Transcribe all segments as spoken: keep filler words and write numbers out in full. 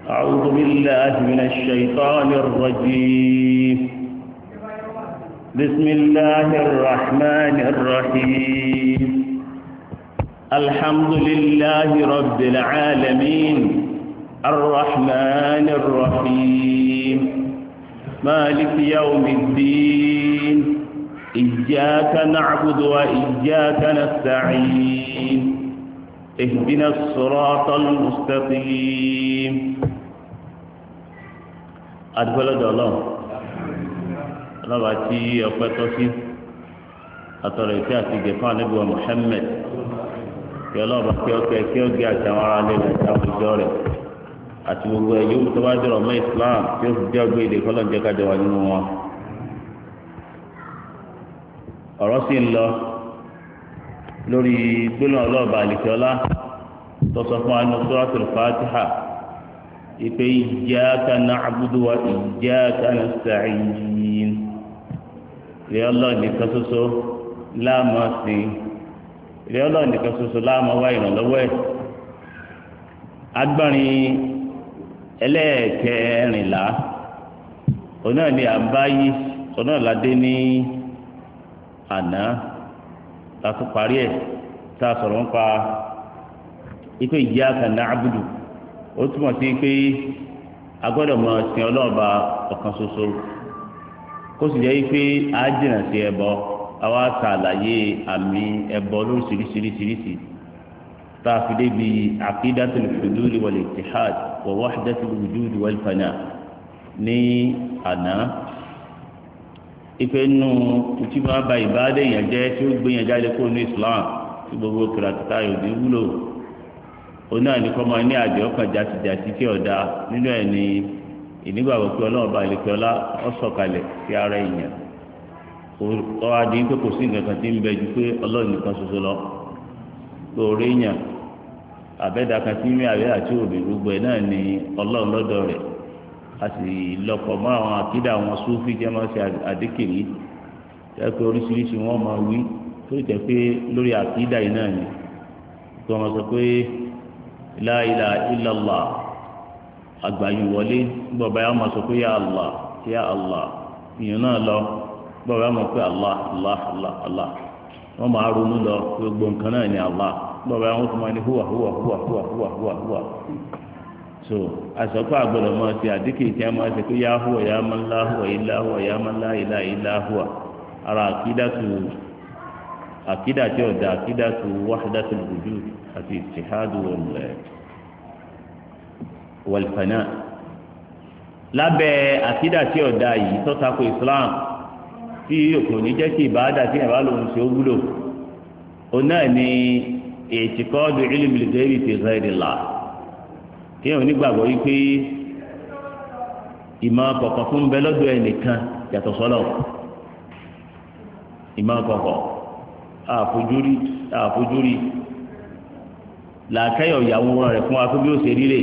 أعوذ بالله من الشيطان الرجيم بسم الله الرحمن الرحيم الحمد لله رب العالمين الرحمن الرحيم مالك يوم الدين إياك نعبد وإياك نستعين اهدنا الصراط المستقيم أدخل الله الله تي أفتوسي أتريتي أتيجي كان نبي محمد kí ọlọ́ọ̀bá kí ọkẹ́ kí ọgẹ́ àtàwọn ará lè rẹ̀ àtàwọn ìjọ rẹ̀ àti gbogbo ẹ̀ yóò tó bá dọ̀rọ̀ mọ́ Islam tí ó fi jẹ́ ọgbẹ́ èdè kọ́lọ́ jẹ́ kájọ wà nínú wọn. ọ̀rọ̀ sì ń lọ lórí gbólóhùn ọlọ́ọ̀bá àlìkẹ́ọ́lá tó sọ fún wa ní Suratul Fatiha ìpè iyyaka na'budu wa iyyaka nasta'in ìrẹ́ Ọlọ́run nìkan ṣoṣo láàmú sí ìrẹ́ Ọlọ́run nìkan ṣoṣo láàmú wá ìrànlọ́wọ́ ẹ̀. agbọ́nrin ẹlẹ́ẹ̀kẹrìnlá ọ̀nà ni àbáyé ọ̀nà ládé ní àná láti parí ẹ̀ tá a sọ̀rọ̀ nípa ipe iyyaka na'budu ó túmọ̀ sí pé a gbọ́dọ̀ mọ sin ọlọ́ọ̀ba ọ̀kan ṣoṣo kó sì jẹ́ pé a jìnà sí ẹbọ àwa ṣàlàyé àmì ẹbọ lóríṣiríṣiríṣiríṣi tá a fi débi aqidatul hudud wal ittihad wa wahdatul wujud wal fana ní àná ipe nù tí wọn bá ìbáde yẹn jẹ tí ó gbé yẹn jáde kó ní Islam tí gbogbo kìlàkìtà yòókù wúlò òun náà ní kọ́ máa ní àjọ ọkàn jàtìjàtì tí ọ̀dà nínú ẹ̀ ní ìnígbàgbọ́ pé ọlọ́run bá ìlẹ̀kẹ́ ọlá ọ̀sọ̀kalẹ̀ sí ara èèyàn ọ̀rọ̀ adìyí pé kò sí nǹkan kan tí ń bẹ ju pé ọlọ́run nìkan ṣoṣo lọ lóore èèyàn àbẹ́dà kan tí ń rí àbẹ́ àti òbí gbogbo ẹ̀ náà ní ọlọ́run lọ́dọ̀ rẹ̀ a sì lọ́pọ̀ mọ́ àwọn àkídà àwọn Súfì jẹ́ máa ṣe àdékèrí jẹ́ pé oríṣiríṣi wọ́n máa wí tó jẹ́ pé lórí àkídà yìí náà ni kí wọ́n sọ pé la ilaha illallah àgbáyé wọlé gbọ̀bá yà máa sọ pé ya Allah ya Allah ìyẹn náà lọ gbọ̀bá yà máa pé Allah Allah Allah Allah wọ́n máa ronú lọ gbogbo nǹkan náà ní Allah gbọ̀bá yà wọ́n tún máa ní huwa huwa huwa huwa huwa huwa huwa so àsọ̀kọ́ àgbọ̀dọ̀ máa ti àdíkì tí a máa ṣe pé ya huwa ya man la huwa illa huwa ya man la ilaha illa huwa ara àkídàtù àkídàtì ọ̀dà àkídàtù wahdatul wujud àti ìtìhádù wal-fana lábẹ́ àkídàtì ọ̀dà yìí tó tako Islam tí kò ní jẹ́ kí ìbáàdà tí ìyàbá lòun ṣe ó wúlò òun náà ni i'tiqadu ilmil ghaybi fi ghayrillah kí ẹ̀ onígbàgbọ́ yìí pé ìmọ̀ kọ̀kọ̀ fún bẹ lọ́dọ̀ ẹnìkan yàtọ̀ sọ́lọ̀ ìmọ̀ kọ̀kọ̀ àfojúrí àfojúrí làákẹ́yọ̀ ìyàwó rẹ̀ fún wa pé bí ó ṣe ríre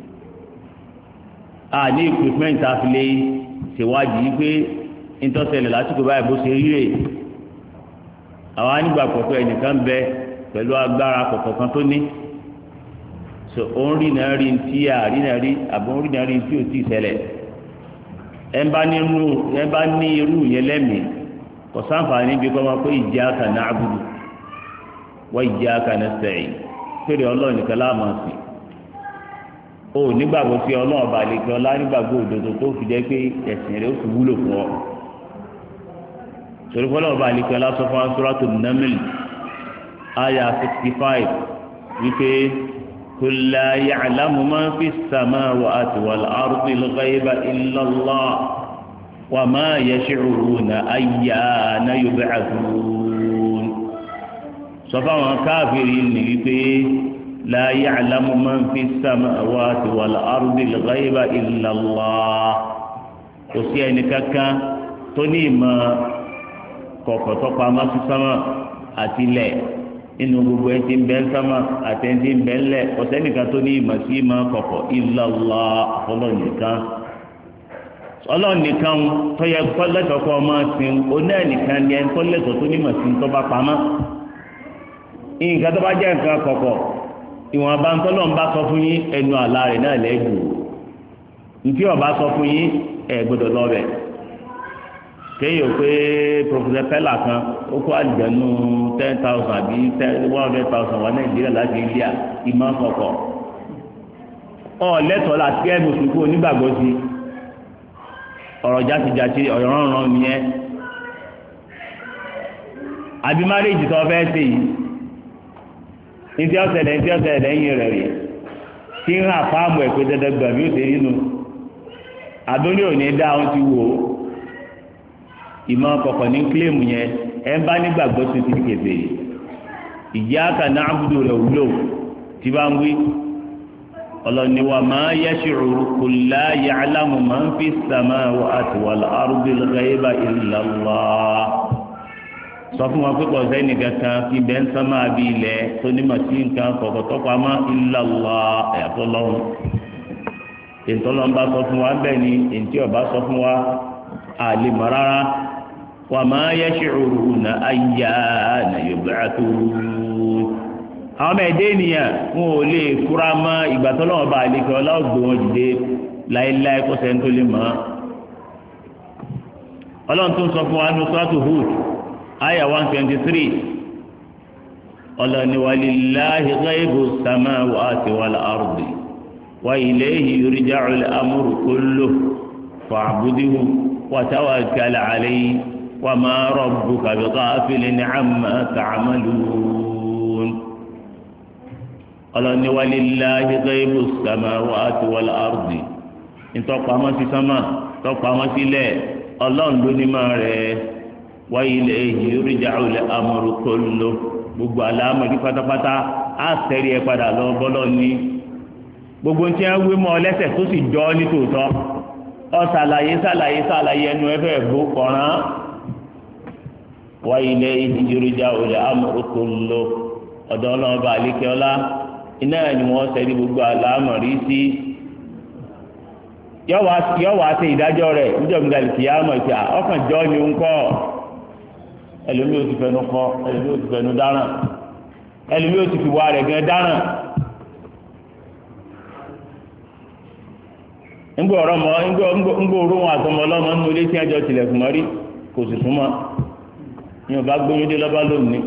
a ní equipment àfilé ṣèwádìí pé ìtọ́sẹ̀lẹ̀ lásìkò báyìí bó ṣe ríre àwọn anígbàgbọ́ pé ẹnìkan bẹ pẹ̀lú agbára kọ̀kọ̀ kan tó ní so òun rí náà rí tí a rí náà rí àbọ̀ òun rí náà rí tí ò tí ì ṣẹlẹ̀ ẹ bá ní irú ẹ bá ní irú yẹn lẹ́mìí kò sáǹfààní bí kọ́ máa pé iyyaka na'budu wa iyyaka nasta'in péré ọlọ́run nìkan láàmú sí o nígbàgbọ́ sí ọlọ́run ọba àlejò ọlá nígbàgbọ́ òdodo tó fi jẹ́ pé ẹ̀sìn rẹ̀ ó fi wúlò fún ọ torí fọlọ́run ọba àlejò ọlá sọ fún Suratul Naml àyà sixty five wípé qul la ya'lamu man fis samawati wal ardil ghayba illa Allah wa ma yash'uruna ayyana yub'athun sọ fáwọn káàfìrí ní wípé la ya'lamu man fi samawati wal ardil ghayba illa Allah kò sí ẹni kankan tó ní ìmọ̀ kọ̀kọ̀ tó pamọ́ sí sánmà àti ilẹ̀ inú gbogbo ẹni tí ń bẹ ń sánmà àti ẹni tí ń bẹ ń lẹ̀ kò sẹ́nìkan tó ní ìmọ̀ sí ìmọ̀ kọ̀kọ̀ illa Allah àfọlọ́nìkan ọlọ́run nìkan tó yẹ kọ́lẹ́tọ̀ kọ́ ọmọ sin oní ẹnìkan ni ẹni kọ́lẹ́tọ̀ tó nímọ̀ sí tó bá pamọ́ nǹkan tó bá jẹ́ nǹkan kọ̀kọ̀ ìwọ̀n bá ń tọ́lọ́ ń bá sọ fún yín ẹnu àlá rẹ̀ náà lẹ́gbù ntí ọba sọ fún yín ẹ gbọ́dọ̀ lọ bẹ̀ kéèyàn pé professor pella kan ó kó àlùjànnú ten thousand àbí one hundred thousand wà nàìjíríà láti India ìmọ̀ kọ̀kọ̀ ọ lẹ́tọ̀ọ́ láti ẹ̀ mùsùlùmí onígbàgbọ́ sí ọ̀rọ̀ jásijàsi ọ̀rọ̀ rọrùn nìyẹn àbí márèjì tó fẹ́ ṣe yìí ntí ọ̀sẹ̀lẹ̀ ntí ọ̀sẹ̀lẹ̀ lẹ́yìn rẹ̀ rè tí ń hàn fáàmù ẹ̀kọ́ dandan gbà bí ó ṣe nínú àdóní òní dá ohun ti wò ó ìmọ̀ kọ̀kọ̀ ní kílèmù yẹn ẹ̀ ń bá nígbàgbọ́ tó ti kébè iyyaka na'budu rẹ̀ wúlò tí bá ń wí ọlọ́ni wa ma yash'uru qul la ya'lamu man fi samawati wal ardi al-ghayba illa Allah sọ fún wọn pé kò sẹ́ni kankan kí bẹ́ẹ̀ ń sán máa bí ilẹ̀ tó ní màtí nǹkan kọ̀kọ̀ tó pamọ́ illa Allah ẹ̀yàtọ̀ lọ́hùn ìtọ́lọ́mbà sọ fún wa bẹ́ẹ̀ ni èntì ọba sọ fún wa àlè mọ́ rárá wa ma yash'uruna ayyana yub'athun àwọn ọmọ ẹ̀dẹ́ ènìyàn wọn ò lè kúra mọ́ ìgbà tó lọ́wọ́ bá àlekè ọlọ́gbọ̀n wọn dìde láéláé kó sẹ́ni tó lè mọ́ ọlọ́run tó ń sọ fún wa ní suratu Hud aya one twenty three ọlọ́ni walillahi ghaibu samawati wal ardi wa ilayhi yurja'u al-amru kulluhu fa'budhu wa tawakkal alayhi wa ma rabbuka bighafilin 'amma ta'malun ọlọ́ni walillahi ghaibu samawati wal ardi ìtọ́pamọ́ sí sánmà tọ́pamọ́ sílẹ̀ ọlọ́run ló ní máa rẹ̀ wa ilayhi yurja'u al-amru kulluhu gbogbo àlámọ̀rí pátápátá á tẹ̀rí ẹ padà lọ bọ́lọ́ ní gbogbo tí wọ́n wé mọ́ lẹ́sẹ̀ tó sì jọ ní tòótọ́ ọ sàlàyé sàlàyé sàlàyé ẹnu ẹfẹ́ gbó kọ̀ràn wa ilayhi yurja'u al-amru kulluhu ọ̀dọ̀ ọlọ́ọ̀bà àlékẹ́ọ́lá iná ẹ̀ ni wọ́n sẹ́ni gbogbo àlámọ̀rí sí yọ wá sí ìdájọ́ rẹ̀ níjọ́ gbẹ̀dẹ̀ kìyàmọ̀ ìpè ọkàn jọ́ ni ń kọ́ ẹlòmí ò ti fẹnu kọ ẹlòmí ò ti fẹnu dáràn ẹlòmí ò ti fi wá rẹ̀ gan dáràn ńgbọ ọ̀rọ̀ mọ ńgbọ ńgbọ oró wọn àtọmọ ọlọ́mọ nínú ilé tí ẹjọ́ tilẹ̀kùn mọ́rí kò sì súnmọ́ ní ọba gbóyúndé lọ́ba lónìí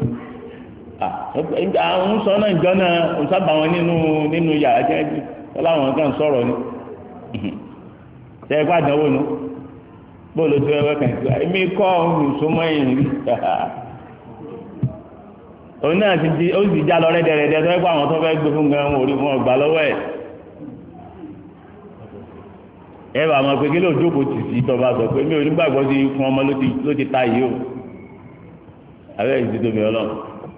àwọn sọ náà ìjọ náà ń sábà wọn nínú nínú yàrá tí wọn láwọn kan sọ̀rọ̀ ni ṣe é pàdánwò nu bóòlù tó ẹwẹ́ kan sí ẹ̀mí kọ́ ọ̀hún súnmọ́ ẹ̀yìn rí òun náà ti di ó sì já lọ rẹ́dẹ̀rẹ́dẹ́ tó ẹ́ pé àwọn tó fẹ́ gbé fún gan orí wọn gbà lọ́wọ́ ẹ̀ ẹ bá mọ̀ pé kí ló jókòó tì sí tọba sọ pé mi ò ní gbàgbọ́ sí fún ọmọ ló ti ta yìí o àbẹ́ ìdí tóbi ọlọ́run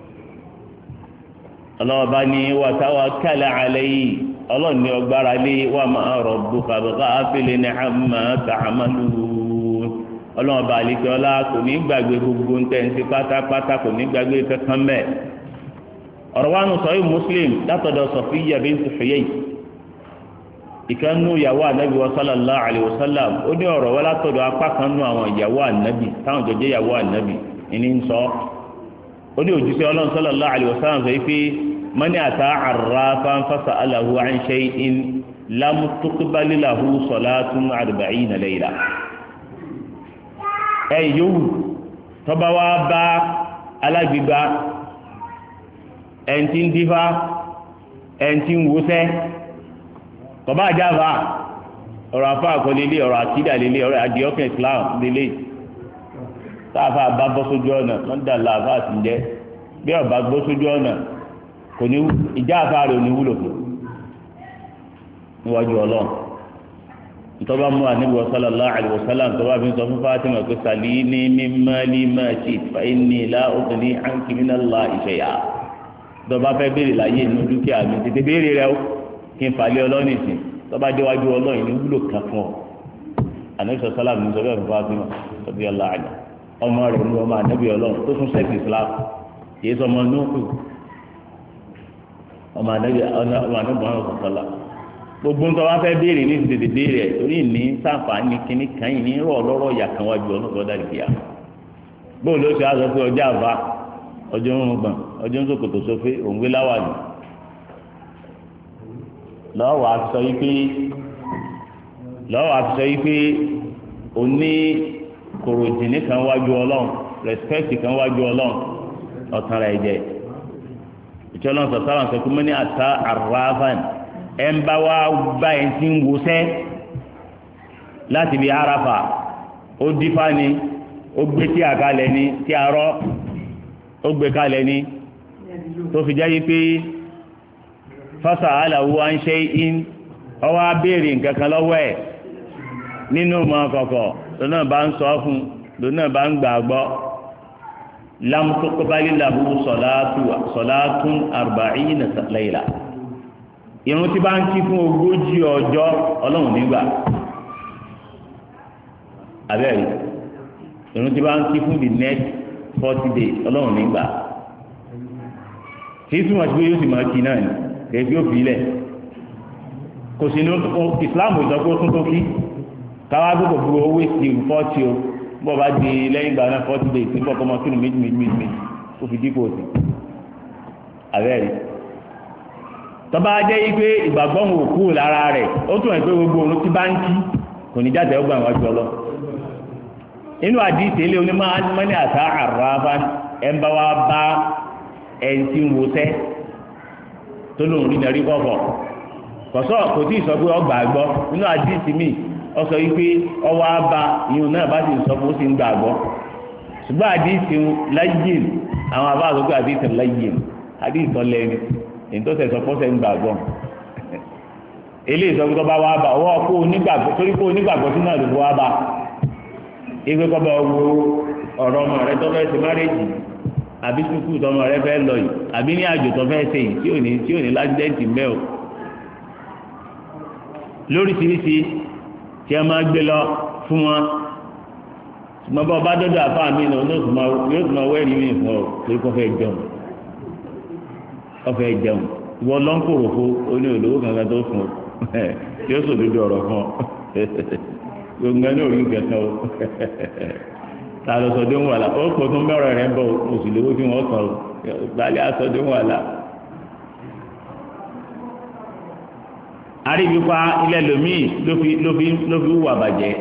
ọlọ́wọ́ bá ní wa tawakkal alayhi ọlọ́run ní ọgbára lé wa ma rabbuka bighafilin amma ta'malun ọlọ́run bá àlekè ọlá kò ní gbàgbé gbogbo ń tẹ̀sí pátápátá kò ní gbàgbé kankan mẹ́ ọ̀rọ̀ wa nù sahih Muslim látọ̀dọ̀ Safiyya bint Huyay ìkànnù ìyàwó ànábì wa sallallahu alayhi wa sallam ó ní ọ̀rọ̀ wa látọ̀dọ̀ apá kan nù àwọn ìyàwó ànábì táwọn jọjẹ́ ìyàwó ànábì ìní ń sọ ó ní òjíṣẹ́ ọlọ́run sallallahu alayhi wa sallam sọ pé mani ata arrafan fasa'alahu an shay'in lam tuqbal lahu salatun arba'ina layla ẹ yòówù tọ́ba wa bá alágbègbà ẹ̀ǹtí ń dífá ẹ̀ǹtí ń wọ́sẹ́ kọ̀bá àjáfà ọ̀rọ̀ afá àkọlélé ọ̀rọ̀ àkídà lélé ọ̀rọ̀ àdìọ́kẹ̀ Islam lélé táàfà bá bọ́ sójú ọ̀nà wọ́n dà láàfà àti jẹ́ bí ọba bọ́ sójú ọ̀nà kò ní ìjà àfà rẹ̀ ò ní wúlò fún níwájú ọlọ́run ntọ́ba mú àníbi sallallahu alaihi wasallam ntọ́ba fi sọ fún Fatima pé salini min mali ma shi'ti fa inni la ughni anki minallahi shay'a ntọ́ba fẹ́ béèrè láyé inú dúkìá mi tètè béèrè rẹ o kí n falẹ̀ ọlọ́run ìsìn tọ́ba déwájú ọlọ́run ní wúlò kan fún ọ àníbi sallallahu ní sọ bẹ́ẹ̀ fún Fatima radiyallahu anha ọmọ rẹ̀ ní ọmọ àníbi ọlọ́run tó tún sẹ́kì Islam kìí sọ ọmọ nùkù ọmọ àníbi ọmọ àníbi ọmọ sọ̀tọ́lá gbogbo nǹkan wá fẹ́ béèrè ní tètè béèrè ẹ̀ torí ní sàǹfààní kínní kan yìí ní rọ̀ lọ́rọ̀ ìyá kan wájú ọ̀nà tó dá ìgbéyà bóun ló ṣe àzọ pé ọjọ́ àbá ọjọ́ ń gbọ̀n ọjọ́ ń sòkòtò sófé òǹgbé láwàní lọ́wọ́ wa sọ yìí pé lọ́wọ́ àfisọ yìí pé òní kòròjìní kan wájú ọlọ́run rẹ́spẹ́kì kan wájú ọlọ́run ọ̀tàn rẹ̀ jẹ́ ìṣọ́lọ́n sọ̀tàrà sọ pé mọ́ ní àtà àràfàn ẹ̀ ń bá wá bá ẹ̀ ti ń wọṣẹ́ láti bí Àràfà ó dífá ni ó gbé tí àkálẹ̀ ni tí arọ́ ó gbé kalẹ̀ ni tó fi jẹ́ yí pé fásà aláwo à ń ṣe in ọwọ́ abéèrè nǹkan kan lọ́wọ́ ẹ̀ nínú ọmọ kọ̀kọ̀ lónà bá ń sọ fún lónà bá ń gbà gbọ́ lámùtókòbálí làbú sọ̀látún arba'ina layla irun tí bá ń kí fún ogójì ọjọ́ ọlọ́run nígbà abẹ́rẹ́ irun tí bá ń kí fún the next forty days ọlọ́run nígbà tí túmọ̀ sí pé yóò sì máa kí náà ni èyí yóò fi ilẹ̀ kò sí ní ìsìláàmù ìsọpọ̀ tún tó kí káwá gbogbo gbogbo owó èsì fọ́ọ̀tì o bọ́ọ̀ bá di lẹ́yìn ìgbà náà forty days ní bọ́ọ̀ kọ́ ọmọ kírun méjì méjì méjì méjì ó fi dípò sí abẹ́rẹ́ tọ́ba jẹ́ yí pé ìgbàgbọ́ wọn ò kúrò lára rẹ̀ ó túmọ̀ pé gbogbo òun tí bá ń kí kò ní jáde ọgbà wájú ọlọ́ inú àdìsí ilé onímọ̀ mọ́ni àtà àràfà ẹ̀ ń bá wa bá ẹ̀ ń tí ń wọṣẹ́ tó lóun rí nàrí kọ̀ọ̀kọ̀ kọ̀sọ́ kò tí ì sọ pé ọgbà gbọ́ inú àdìsí mi ọ sọ yìí pé ọwọ́ àbá ìyún náà bá sì ń sọ pé ó sì ń gbà gbọ́ ṣùgbọ́n àdìsí láyìn àwọn àbá àgbẹ̀gbẹ̀ àdìsí láyìn àdìsí ọlẹ́ni èyí tó sẹ̀ sọ pọ́sẹ̀ ń gbà gbọ́ eléyìí sọ pé tó bá wá bá ọwọ́ kó onígbàgbọ́ torí kó onígbàgbọ́ sínú àdúgbò wá bá ìgbé kọ́ bá wo ọ̀rọ̀ ọmọ rẹ tó fẹ́ ṣe márèjì àbí sùkúù tọmọ rẹ fẹ́ lọ yìí àbí ní àjò tó fẹ́ ṣe yìí tí ò ní tí ò ní lájúdẹ́ǹtì mẹ́ o lóríṣiríṣi tí a máa gbé lọ fún wọn ṣùgbọ́n bá ọba dọ́dọ̀ àfáà mi lọ yóò tún máa wẹ́rìí mi fún ọ pé kó fẹ́ jẹun kó fẹ́ jẹun ìwọ lọ́nkòròfo oní olówó kankan tó fún ọ yóò sòdodo ọ̀rọ̀ fún ọ gbogbo ẹni orí kẹta o ta lọ sọdẹ ń wà lá ó pọ̀ tó ń bẹ̀rẹ̀ rẹ̀ ń bọ̀ oṣù lówó tí wọ́n sọ gbalẹ̀ asọdẹ ń wà lá. àríwípa ilẹ̀ lòmíì ló fi ló fi ló fi wà bàjẹ́.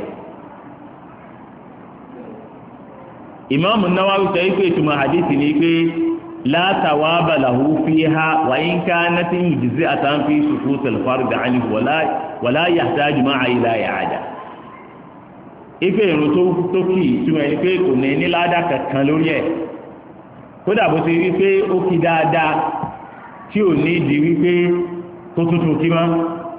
Ìmáàmù Nawawi sọ pé ìtumọ̀ àdìsí ni pé la thawaba lahu fiha wa in kanat mujzi'atan fi sukut al-fard 'anhu wala yahtaju ma'a ila i'ada. ife irun tó tó kì í túmọ̀ ẹni pé kò ní ní ládà kankan lórí ẹ̀ kódà bó ti rí pé ó kí dáadáa tí ò ní di wípé tó tuntun kí mọ́.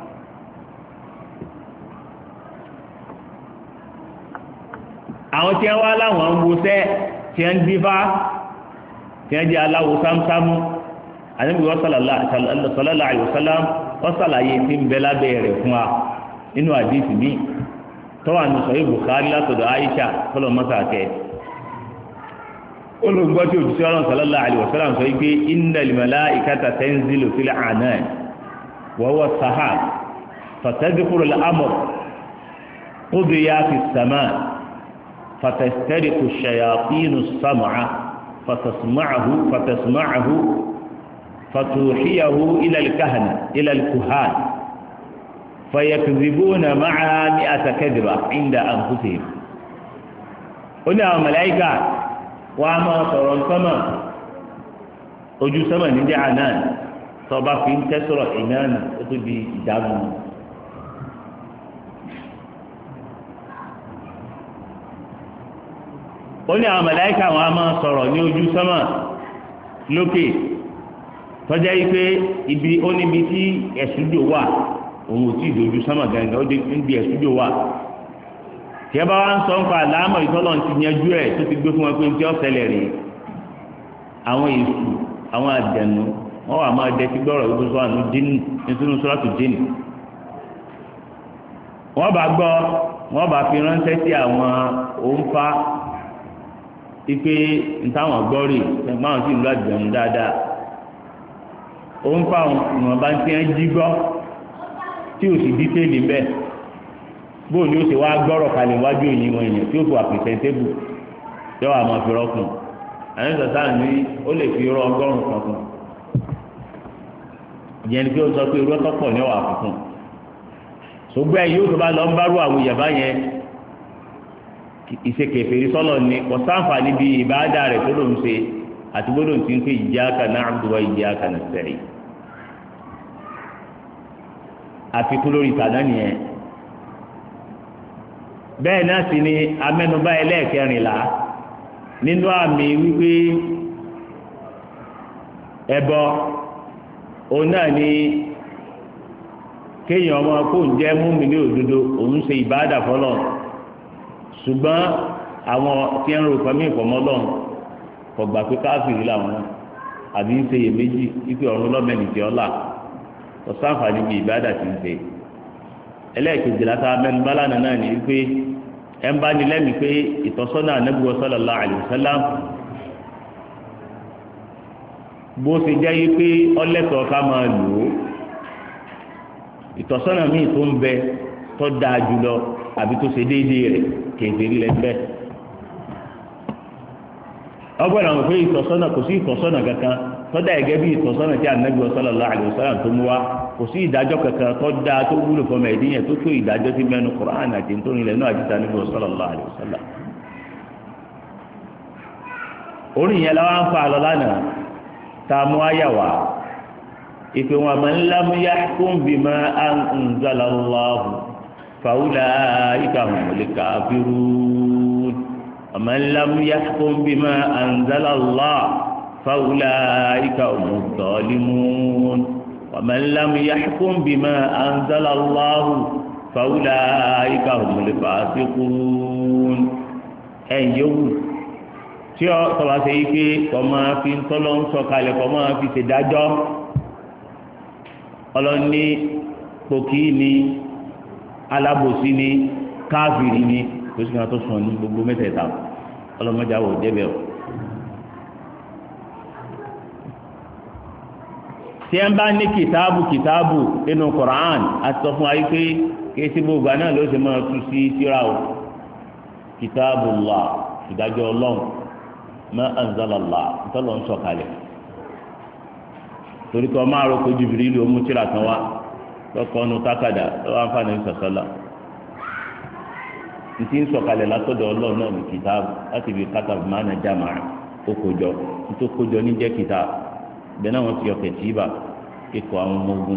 àwọn tí wọ́n wá láwọn ń wọṣẹ́ tí wọ́n ń dífá tí wọ́n jẹ́ aláwo sámsámú Ànábì sallallahu alaihi wasallam wọ́n sàlàyé tí ń bẹ lábẹ́ rẹ̀ fún wa nínú àdìsí míì tọ́wà ní sọ̀rọ̀ Bukhari látọ̀dọ̀ Aisha fọlọ́ mọ́sàkẹ́ olùgbọ́ tí òjúṣe ọlọ́run sallallahu alaihi wasallam sọ wípé innal malaikata tanzilu fil anan wa huwa sahab fatadkhulu al-amr qudiya fi as-sama' fatastariqu ash-shayatinu as-sam'a fatasma'ahu fatasma'ahu fatuhiyahu ila al-kahana ila al-kuhan fayakzibuna ma'a mi'ata kadhiba 'inda anfusihim ó ní àwọn màláíkà wọ́n á máa sọ̀rọ̀ sọ́mà ojú sọ́mà níjẹ́ ànáà tọba fi ń tẹ́sọ̀rọ̀ ìnáàna ó tó di ìdágún. ó ní àwọn màláíkà wọ́n á máa sọ̀rọ̀ ní ojú sọ́mà lókè tọ́jà yìí pé ibi ó níbi tí ẹ̀sùjò wà òun ò tí ì dojú sọ́mà gangan ó níbi ẹ̀sùjò wà. tí ẹ bá wá ń sọ nípa àlámọ̀ ìtọ́lọ̀ ti yanjú ẹ̀ tó ti gbé fún wọn pé ní tí ó ṣẹlẹ̀ rèé àwọn èṣù àwọn àjẹnú wọn wà máa jẹ tí gbọ́rọ̀ yìí tó sọ àánú dínú nítorí sọ́ràtù dínú wọ́n bá gbọ́ wọ́n bá fi ránṣẹ́ sí àwọn òǹfà ipe ntáwọn gbọ́ rè máa sì ń lọ àjẹnú dáadáa òǹfà wọn bá ń tiẹ́ jí gbọ́ tí ò sì dítẹ́ẹ̀lì bẹ́ẹ̀ bóun ni ó ṣe wá gbọ́rọ̀ kalẹ̀ wájú òyìn wọn èèyàn tí ó fò àpèsẹ́ntébù tí wọ́n á máa fi rọ́kùn àwọn sọ̀tàn ní ó lè fi rọ ọgọ́rùn-ún kan kùn ìyẹn ni pé ó sọ pé irú ọ̀tọ̀ pọ̀ ní ọ̀wà àfikún ṣùgbọ́n ẹ̀yìn yóò tó bá lọ ń bá rú àwọn ìyàbá yẹn ìṣekèfèrí sọ́lọ̀ ni kò sáǹfà níbi ìbáadà rẹ̀ tó ló ń ṣe àti gbọ́dọ̀ tí ń pè iyyaka na'budu wa iyyaka nasta'in àfikún lórí ìtànà nìyẹn. bẹ́ẹ̀ náà sì ni amẹ́nubá ẹlẹ́ẹ̀kẹrìnlá nínú àmì wípé ẹbọ òun náà ni kéèyàn ọmọ kó ń jẹ́ mùmínì òdodo òun ṣe ìbáadà fọlọ́ ṣùgbọ́n àwọn tí ń ro pẹ̀mí ìfọ̀mọ́lọ́ kò gbà pé káfíìrì làwọn náà àbí ń ṣe iyèméjì wípé ọ̀run lọ́mẹ́nì tí ó là ọ̀sánfààní bíi ìbáadà ti ń ṣe. ẹlẹ́ẹ̀kejì látà mẹ́nubá lánàá náà ni wípé ẹ ń bá ní lẹ́mìí pé ìtọ́sọ́nà Ànábì sallallahu alaihi wasallam bó ṣe jẹ́ yí pé ọlẹ́tọ̀ọ́ ká máa lò ó ìtọ́sọ́nà míì tó ń bẹ tó dáa jùlọ àbí tó ṣe déédéé rẹ̀ kéèké lẹ́gbẹ́. ọgbọ́n àwọn òfin ìtọ́sọ́nà kò sí ìtọ́sọ́nà kankan tó dá ẹ̀gẹ́ bí ìtọ́sọ́nà tí Ànábì sallallahu alaihi wasallam tó mú wá kò sí ìdájọ́ kankan tó dáa tó wúlò fọmọ ẹ̀dínyẹ tó tó ìdájọ́ tí mẹ́nu Qur'an àti nítorí ilẹ̀ náà àti Ànábì sallallahu alaihi wasallam. orí yẹn làwọn ń fa àlọ́ lánàá tá a mú àyà wá ìpè wọn man lam yahkum bima anzala Allahu fa ulaika humul kafirun wa man lam yahkum bima anzala Allahu fa ulaika humuz zalimun wa man lam yahkum bima anzala Allahu fa ulaika humul fasiqun ẹ̀yìn yòówù tí ọ tọ́ba ṣe yí pé kọ́ máa fi ń tọ́lọ́ ń sọ kalẹ̀ kọ́ máa fi ṣèdájọ́ ọlọ́ni pòkì ni alábòsí ni káfìrí ni tó sì máa tó sùn ní gbogbo mẹ́tẹ̀ẹ̀ta ọlọ́mọdé àwọ̀ débẹ̀ o. tí ẹ ń bá ní kìtáàbù kìtáàbù nínú Qur'an àti sọ fún wa yí pé kí sí gbogbo àná ló ṣe máa tú sí tírà o Kitabullah ìdájọ́ ọlọ́run ma anzalallah ntọ́lọ́ ń sọ̀kalẹ̀ torí kọ́ máa rọ kojú Jibril ló mú tírà kan wá lọ́kọ́ ọ̀nù tákàdá lọ́wọ́ àǹfààní sọ̀sọ́lá ntí ń sọ̀kalẹ̀ látọ̀dọ̀ ọlọ́run náà ní kìtáàbù láti fi kátàbù máa nà jáàmà ó kojọ nítorí kojọ ní jẹ́ kìtáàbù bẹ́ẹ̀ náà wọ́n ti yọ kẹ̀tìbà kíkọ́ àwọn ọmọ ogun.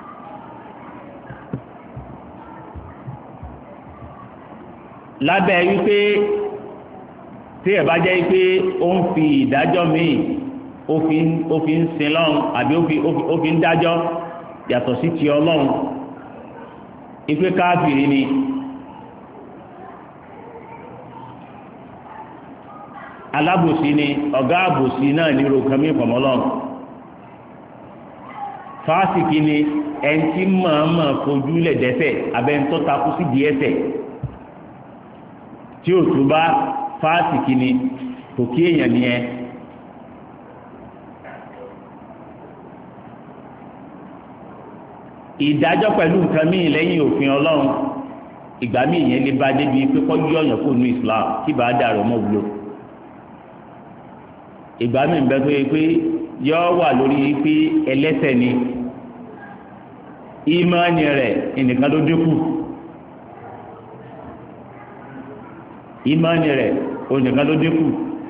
lábẹ́ wípé tí ẹ̀ bá jẹ́ pé ó ń fi ìdájọ́ míì ó fi ń sin lọ́run àbí ó fi ń dájọ́ yàtọ̀ sí ti ọlọ́run ipe káfìrí ni alábòsí ni ọ̀gá àbòsí náà ní rokàmí ìpamọ́lọ́run fásìkì ni ẹni tí màmá fojú lẹ̀ dẹ́ṣẹ̀ abẹ́ntọ́ takú sí di ẹ̀ṣẹ̀ tí ò tún bá fásìkì ni kò kí èèyàn nìyẹn. ìdájọ́ pẹ̀lú nǹkan míì lẹ́yìn òfin ọlọ́run ìgbà míì yẹn lè bá débi pé kọ́ yí ọ̀yàn kó nu Islam kí bá dà rẹ̀ mọ́ wúlò. ìgbà míì bẹ́ẹ̀ tó yẹ pé yọ wà lórí pé ẹlẹ́ṣẹ̀ ni ìmánì rẹ̀ ẹnìkan ló dínkù ìmánì rẹ̀ onìkan ló dínkù.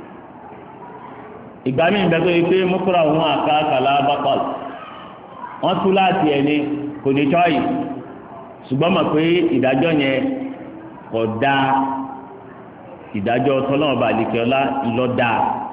ìgbà míì bẹ́ẹ̀ tó yẹ pé mọ́kúrà òun àkàkàlà bákọ́l wọ́n tú láti ẹni kò ní tọ́yì ṣùgbọ́n mọ̀ pé ìdájọ́ yẹn kò dáa ìdájọ́ tọ́lọ́mọba àlìkẹ́ọ́lá ńlọ́dà.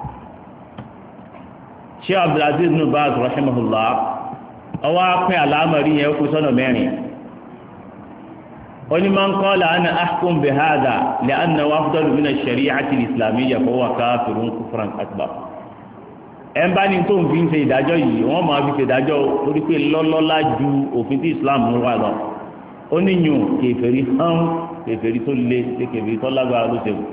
Sheikh Abdulaziz ibn Baz rahimahullah ọwọ́ apẹ́ àlámọ̀rí yẹn ó kú sọ́nà mẹ́rin. ó ní man qala ana ahkum bihadha li'annahu afdalu min ash-shari'ati al-islamiyya fahuwa kafirun kufran akbar. ẹ̀ ń bá ní tó ń fi ń ṣe ìdájọ́ yìí wọ́n máa fi ṣe ìdájọ́ lórí pé lọ́lọ́lá ju òfin tí Islam mú wá lọ. ó ní yùn kèfèrí hàn kèfèrí tó le kèfèrí tó lágbára ló ṣe wù.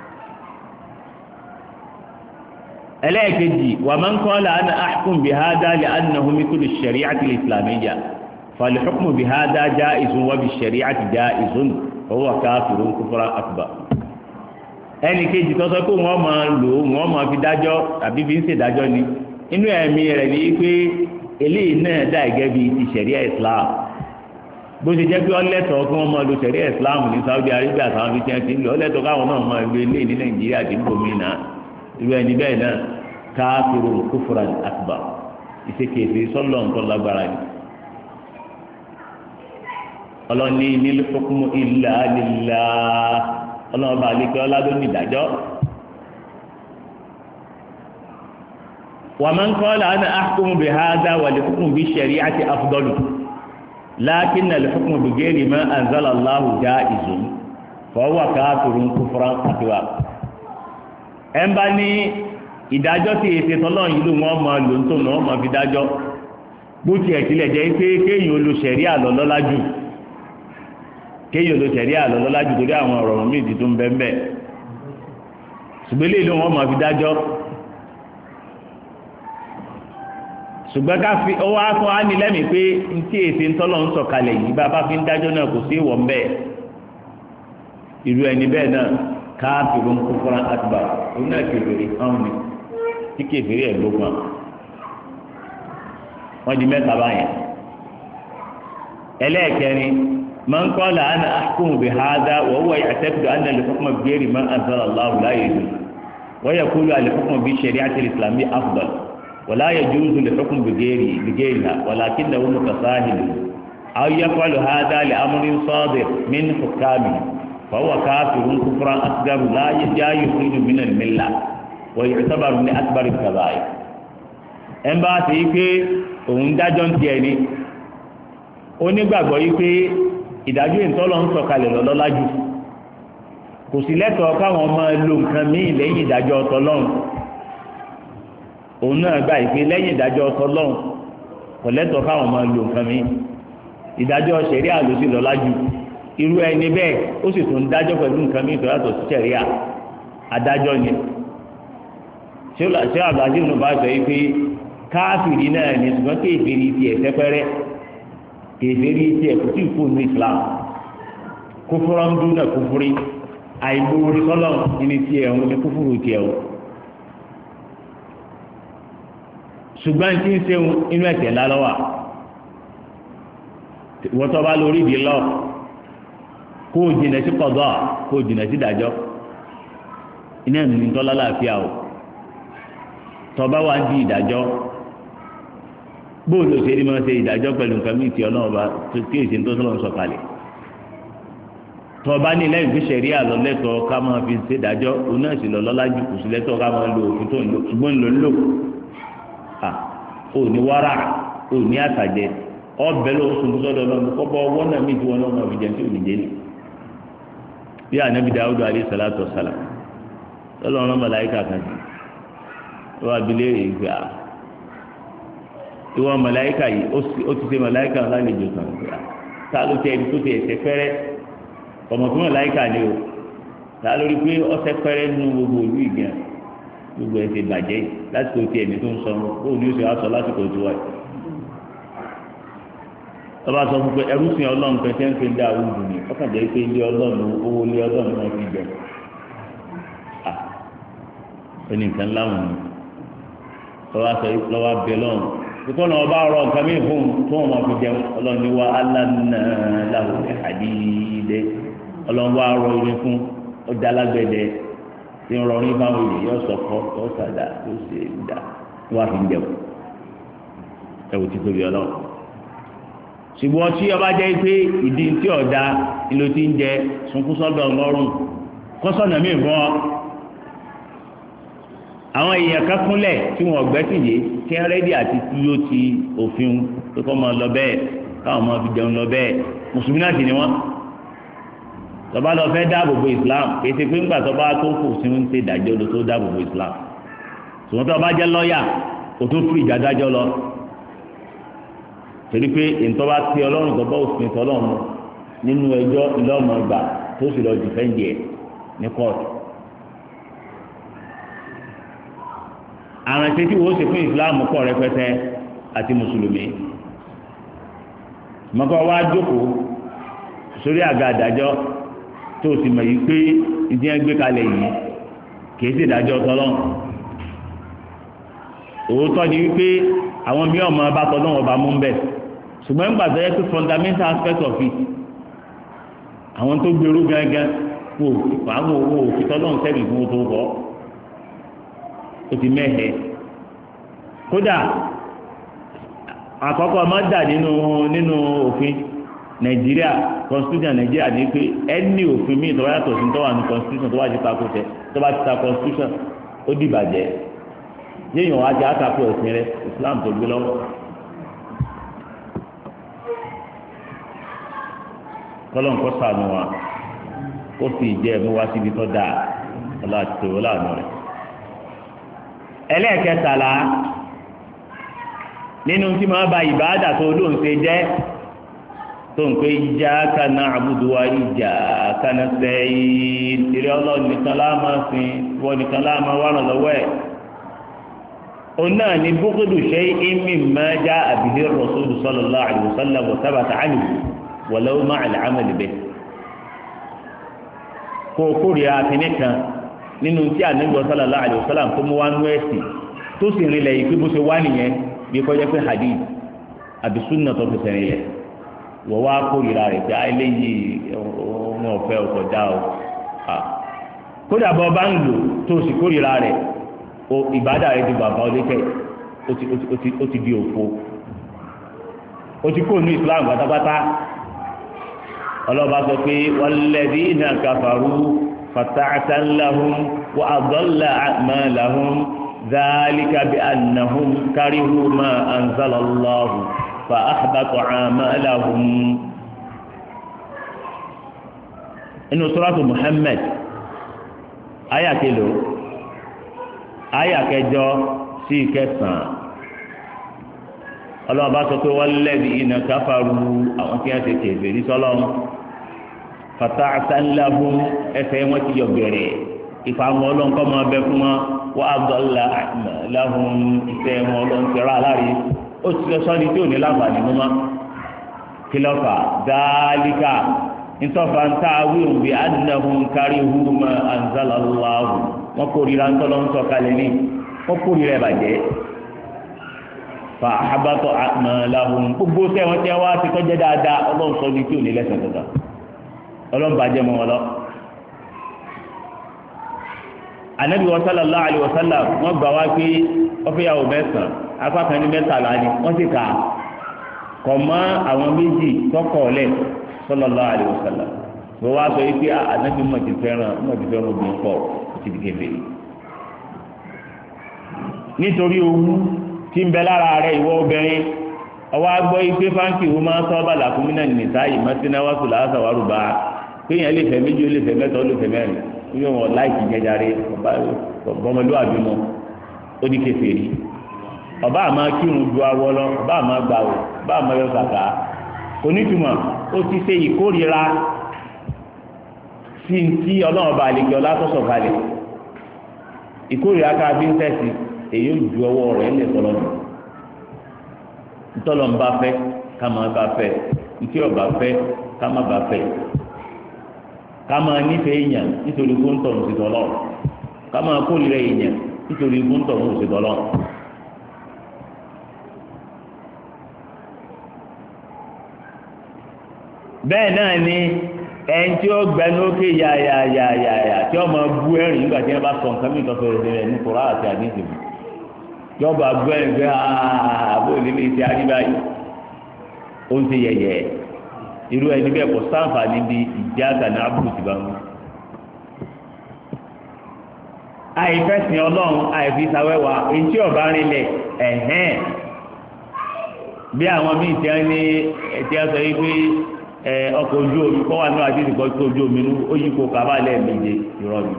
ẹlẹ́ẹ̀kejì wà man qala ana ahkum bihadha li'annahu mithlu ash-shari'ati al-islamiyya fal-hukmu bihadha ja'izun wa bish-shari'ati ja'izun fa huwa kafirun kufran akbar. ẹnì kejì tó sọ pé wọ́n máa lò wọ́n máa fi dájọ́ tàbí fi ń ṣèdájọ́ ni inú ẹ̀mí rẹ̀ ní pé eléyìí náà dà gẹ́gẹ́ bíi ti ṣẹ̀ríà Islam bó ṣe jẹ́ pé ọlẹ́tọ̀ọ́ kí wọ́n máa lo sẹ̀rí Islam ní Saudi Arabia àtàwọn ibi tí wọ́n ti ń lò ọlẹ́tọ̀ọ́ káwọn náà máa lo ilé ní Nàìjíríà tí ń bomi náà irú ẹni bẹ́ẹ̀ náà káfíìrù kufran akbar ìṣèkèfé sọ́lọ̀ nǹkan lágbára ni. ọlọ́ni nil hukmu illa lillah ọlọ́run bá lè pé ọládún ní ìdájọ́. wa man qala ana ahkumu bi hadha wal hukmu bi shari'ati afdalu lakin al hukmu bi ghayri ma anzala Allahu jaizun fa huwa kafirun kufran akbar. ẹ̀ ń bá ní ìdájọ́ tí èsì tọ́lọ́ yìí ló wọ́n máa lò ń tó náà máa fi dájọ́ bó tiẹ̀ tilẹ̀ jẹ́ pé kéèyàn olùsẹ̀rí àlọ́lọ́lá jù kéèyàn olùsẹ̀rí àlọ́lọ́lá jù torí àwọn ọ̀rọ̀ míì ti tó ń bẹ́ẹ̀ bẹ́ẹ̀ ṣùgbọ́n eléyìí ló wọ́n máa fi dájọ́ ṣùgbọ́n ká fi ọwọ́ afọ́ á ní lẹ́mìí pé ntí èsì tọ́lọ́ ń sọ̀kalẹ̀ yìí bá a bá fi ń dájọ́ náà kò sí ìwọ̀n bẹ́ẹ̀ irú ẹni bẹ́ẹ̀ náà káfíìrún kufran akbar òun náà kèfèrí hàn ní tí kèfèrí ẹ̀ gbógun wọ́n di mẹ́ta báyẹn. ẹlẹ́ẹ̀kẹrin man qala ana ahkumu bi hadha wa huwa ya'taqidu anna al-hukma bi ghayri ma anzala Allahu la yajuz wa yaqulu al-hukmu bi shari'ati al-islamiyya afdal wa la yajuzu al-hukmu bi ghayri bi ghayriha walakinahu mutasahil aw yaf'alu hadha li amrin sadir min hukamihi fa huwa kafirun kufran asghar la yukhriju min al-millah wa yu'tabaru min akbar al-kaba'ir. ẹ̀ ń bá ti yí pé òun dájọ́ ń tiẹ̀ ni onígbàgbọ́ yí pé ìdájọ́ ìtọ́lọ́ ń sọ̀kalẹ̀ lọ́lọ́lá jù kò sí lẹ́tọ̀ọ́ káwọn máa lo nǹkan míì lẹ́yìn ìdájọ́ ọtọlọ́run òun náà gbà yí pé lẹ́yìn ìdájọ́ ọtọlọ́run kò lẹ́tọ̀ọ́ káwọn máa lo nǹkan míì ìdájọ́ ṣẹ̀ríà ló sì lọ́lá jù irú ẹni bẹ́ẹ̀ ó sì tún dájọ́ pẹ̀lú nǹkan míì tó yàtọ̀ sí ṣẹ̀ríà adájọ́ ni ṣé àbájú ìnú bá sọ yí pé káfìrí náà ní ṣùgbọ́n kéfìrí tiẹ̀ sẹ́pẹ́rẹ́ kéfìrí tiẹ̀ kò tí ì fún ní Islam kófúrọ́ ń dún náà kófúrí àìgbóorí sọ́lọ́ ní tiẹ̀ ń ní kófúrú tiẹ̀ o ṣùgbọ́n tí ń ṣe inú ẹ̀tẹ̀ ńlá lọ́wọ́ wọ́n tó bá lórí ìdí lọ kó o jìnà sí kọ̀dọ̀ kó o jìnà sí ìdájọ́ iná ìlú ní tọ́lá láàfíà o tọba wa di ìdájọ́ bóòlù òṣèré máa ṣe ìdájọ́ pẹ̀lú nǹkan mìíràn tí ọlọ́run bá kí èsì tó sọ̀rọ̀ sọ̀kalẹ̀ tọba ní lẹ́yìn fi ṣẹ̀rí àlọ́lẹ́tọ̀ ká máa fi ṣe ìdájọ́ òun náà sì lọ lọ́lá ju kùsù lẹ́tọ̀ ká máa lo òfin tó ń lò ṣùgbọ́n ń lò ń lò à ò ní wàrà ò ní àtàjẹ ọbẹ̀ ló sùn sọ́dọ̀ lọ́nà kọ́bọ̀ ọwọ́ náà mí tí wọn náà máa fi jẹun tí ò ní jẹ́ ni bí ànábì Dáúdù alayhi salatu wassalam lọ́lọ́run màláíkà kan sí wọ́n abilé rẹ̀ gbà ìwọ màláíkà yìí ó ti ṣe màláíkà lálejò kan gbà tá ló tẹ ẹni tó ti ẹsẹ̀ pẹ́rẹ́ ọmọ tó màláíkà ni o tá lórí pé ọsẹ̀ pẹ́rẹ́ nínú gbogbo olú ìgbà gbogbo ẹsẹ̀ bàjẹ́ lásìkò tí ẹni tó ń sọ bóun ní oṣù aṣọ lásìkò tó wáyé tọ́ba sọ fún pé ẹrú sìn ọlọ́run pẹ̀sẹ̀ ń pè ń dá àwọn òdùn ní ọkàn jẹ́ pé ilé ọlọ́run owó ilé ọlọ́run náà fi jẹ ẹni nǹkan láwọn ni lọ́wọ́ sọ lọ́wọ́ abẹ lọ́run kíkọ́ náà ọba ọ̀rọ̀ nǹkan mí fún tó wọn máa fi jẹun ọlọ́run ní wá alánà láwọn àdìdẹ ọlọ́run wá rọ irin fún ọjà alágbẹ̀dẹ tí ń rọrin fáwọn èèyàn yóò sọkọ yóò sàdá yóò ṣe dá wọ́n á fi jẹun ẹ̀wù ti tóbi ọlọ́run ṣùgbọ́n tí ọba jẹ́ pé ìdí tí ọ̀dà ìlò ti ń jẹ sunkún sọ́dọ̀ ọlọ́run kọ́sọ̀nà mí fún ọ àwọn èèyàn kan kúnlẹ̀ tí wọ́n gbẹ́sìn yé tí ń rẹ́dí àti tí yóò ti òfin tó kọ́ máa lọ bẹ́ẹ̀ káwọn máa fi jẹun lọ bẹ́ẹ̀ mùsùlùmí náà sì ni wọ́n tọba lọ fẹ́ dáàbò bo Islam kété pé ńgbà tọba tó kù sí ń ṣe ìdájọ́ lọ tó dáàbò bo Islam ṣùgbọ́n tọba jẹ́ lọ́ọ̀yà kò tó fi ìjà dájọ́ lọ torí pé ìtọ́ba tí ọlọ́run tọba òfin tọlọ́run nínú ẹjọ́ ìlọ́mọ ìgbà tó sì lọ dìfẹ́ǹdì ẹ̀ ní kóòtù. àwọn ẹ̀ṣẹ̀ tí wọ́n ṣe fún Islam pọ̀ rẹpẹtẹ àti mùsùlùmí mọ́kọ́ wá jókòó sórí àga àdájọ́ tó sì mọ̀ yìí pé ìdí ẹ̀ gbé kalẹ̀ yìí kìí ṣe ìdájọ́ tọ́lọ́run òótọ́ ni wípé àwọn mí ọmọ bá tọ́lọ́run ọba mú bẹ́ẹ̀ ṣùgbọ́n ń gbàgbé pé fundamental aspect of it àwọn tó gbèrú gángan kò àwọn owó òfin tọ́lọ́run sẹ́yìn fún tó bọ́ ó ti mẹ́hẹ̀ kódà àkọ́kọ́ máa dà nínú nínú òfin nàìjíríà constitution nàìjíríà ní pé ẹni òfin míì tó wá yàtọ̀ sí tó wà ní constitution tó wá ti takò tẹ tó bá ti ta constitution ó dìbàjẹ́ yéèyàn wá jẹ́ àtàkù ẹ̀sìn rẹ islam tó gbé lọ́wọ́. kọ́lọ́n kọ́ sànù wa kó fi ìjẹ́ ẹ̀mú wá síbi tó dáa ọlọ́ àti tòwó láàánú rẹ̀. ẹlẹ́ẹ̀kẹtàlá nínú tí máa ba ìbáàdà tó lóun ṣe jẹ́ tó ń pé iyyaka na'budu wa iyyaka nasta'in ìrẹ́ ọlọ́run nìkan láàmú sìn wọ́n nìkan láàmú wà lọ́wọ́ ẹ̀. òun náà ní bughdu shay'in mimma ja'a bihi ar-rasul sallallahu alaihi wasallam wa thabata anhu walau ma'a al-'amal bihi. kó o kórìíra kínní kan nínú tí Ànábì sallallahu alaihi wasallam tó mú wá nú ẹ̀sìn tó sì rìnlẹ̀ yìí pé bó ṣe wá nìyẹn bí kọjá pé hadith àbí sunna tó fi sẹ́yìn yẹn wọ́n wá kórìíra rẹ̀ pé eléyìí ọmọ ọ̀fẹ́ ọkọ̀ dá o kódà bọ́ bá ń lò tó sì kórìíra rẹ̀ ìbádà rẹ̀ di bàbá olékẹ́ ó ti di òfo ó ti kó ní Islam pátápátá ọlọ́ba sọ pé walladhina kafaru fata'atan lahum wa adalla a'malahum dhalika bi annahum karihu ma anzala Allahu fa ahbata a'malahum. inú suratu Muhammad aya kelo aya kẹjọ sí kẹsàn-án ọlọ́ọ̀bá sọ pé walladhina kafaru àwọn tí wọ́n ti kèfè rí sọ́lọ́run fata'atan lahum ẹsẹ̀ wọn ti yọ gẹ̀rẹ̀ ìfàwọn ọlọ́nkọ́ máa bẹ fún wọn wa adalla a'malahum ìfẹ́ wọn ọlọ́run ti rà láre ó ti lọ sọ́ni tí ò ní láǹfààní mú ma kìlọ́fà dhalika ntọ́fà ntá wíwùn bí annahum karihu ma anzala Allahu wọn kórìíra ntọ́lọ́ ń sọ kalẹ̀ ní wọn kórìíra ìbàjẹ́ fa ahbata a'malahum gbogbo sẹ́wọ̀n tí wọ́n á ti tọ́jẹ́ dáadáa ọlọ́run sọ ní tí ò ní lẹ́sẹ̀ kankan ọlọ́run bàjẹ́ mọ́ wọn lọ. Ànábì sallallahu alaihi wasallam wọ́n gbà wá pé ọ̀fẹ́yàwó mẹ́sàn-án apá kan ní mẹ́tàlá ni wọ́n sì kà kọ̀ mọ́ àwọn méjì tọkọ̀ lẹ̀ sallallahu alaihi wasallam wọ́n wá sọ yìí pé Ànábì mọ̀ ti fẹ́ràn mọ̀ ti fẹ́ràn obìnrin pọ̀ ti di kébè nítorí owó tí ń bẹ lára rẹ̀ ìwọ obìnrin ọwọ́ agbọ́ igbe fáńkì wo máa ń sọ bàlà fún mi náà nìyí sáyì mọ́tínà wá sùn láàṣà wà rúbà péyàn lè fẹ́ méjì ó lè fẹ́ mẹ́ta ó lè fẹ́ mẹ́rin yóò wọ́n láìkì jẹjàre bọ́mọlúwàbí mọ́ ó ní kèfèrí ọba àmọ́ kírun ju awọ lọ ọba àmọ́ gbà wò ọba àmọ́ yọ kàkà onítùmọ̀ ó ti ṣe ìkórìíra sí ti ọlọ́run bá àlejò ọlátọ́sọ̀ kalẹ̀ ìkórìíra ká bí ń tẹ̀sí èyí ó ju ọwọ́ rẹ̀ ńlẹ̀ tọ́lọ́dún ntọ́lọ́ ń bá fẹ́ ká máa bá fẹ́ ntí ọba fẹ́ ká má bá fẹ́ ká máa nífẹ̀ẹ́ èèyàn nítorí kó ń tọ̀ ní ṣètọ́lọ́ ká máa kórìíra èèyàn nítorí kó ń tọ̀ ní ṣètọ́lọ́. bẹ́ẹ̀ náà ni ẹni tí ó gbẹnu ókè yàyàyàyà tí ó máa bú ẹ̀rín nígbà tí wọ́n bá sọ nǹkan mìíràn tó fẹ́ẹ́ rẹ̀ ní kóra àti àdéhùn yọba bú ẹ̀rín pé ààbò lílé ti àríwá yìí ó ń ṣe yẹ̀yẹ̀ irú ẹni bẹ́ẹ̀ kò sáǹfààní bí ìjà àtàní àbúrò ti bá wọn. àìfẹ́sìn ọlọ́run àìfi sawẹ́wà etí ọ̀bá rinlẹ̀ ẹ̀hẹ́n bí àwọn míì tí wọ́n ní ẹ̀tí ẹ̀ sọ yìí pé ọkọ̀ ojú omi kọ́ wà ní àdéhùn ìkọ́ tó ojú omi ní ó yí kó kaba lẹ́ẹ̀méje ìrọ̀lù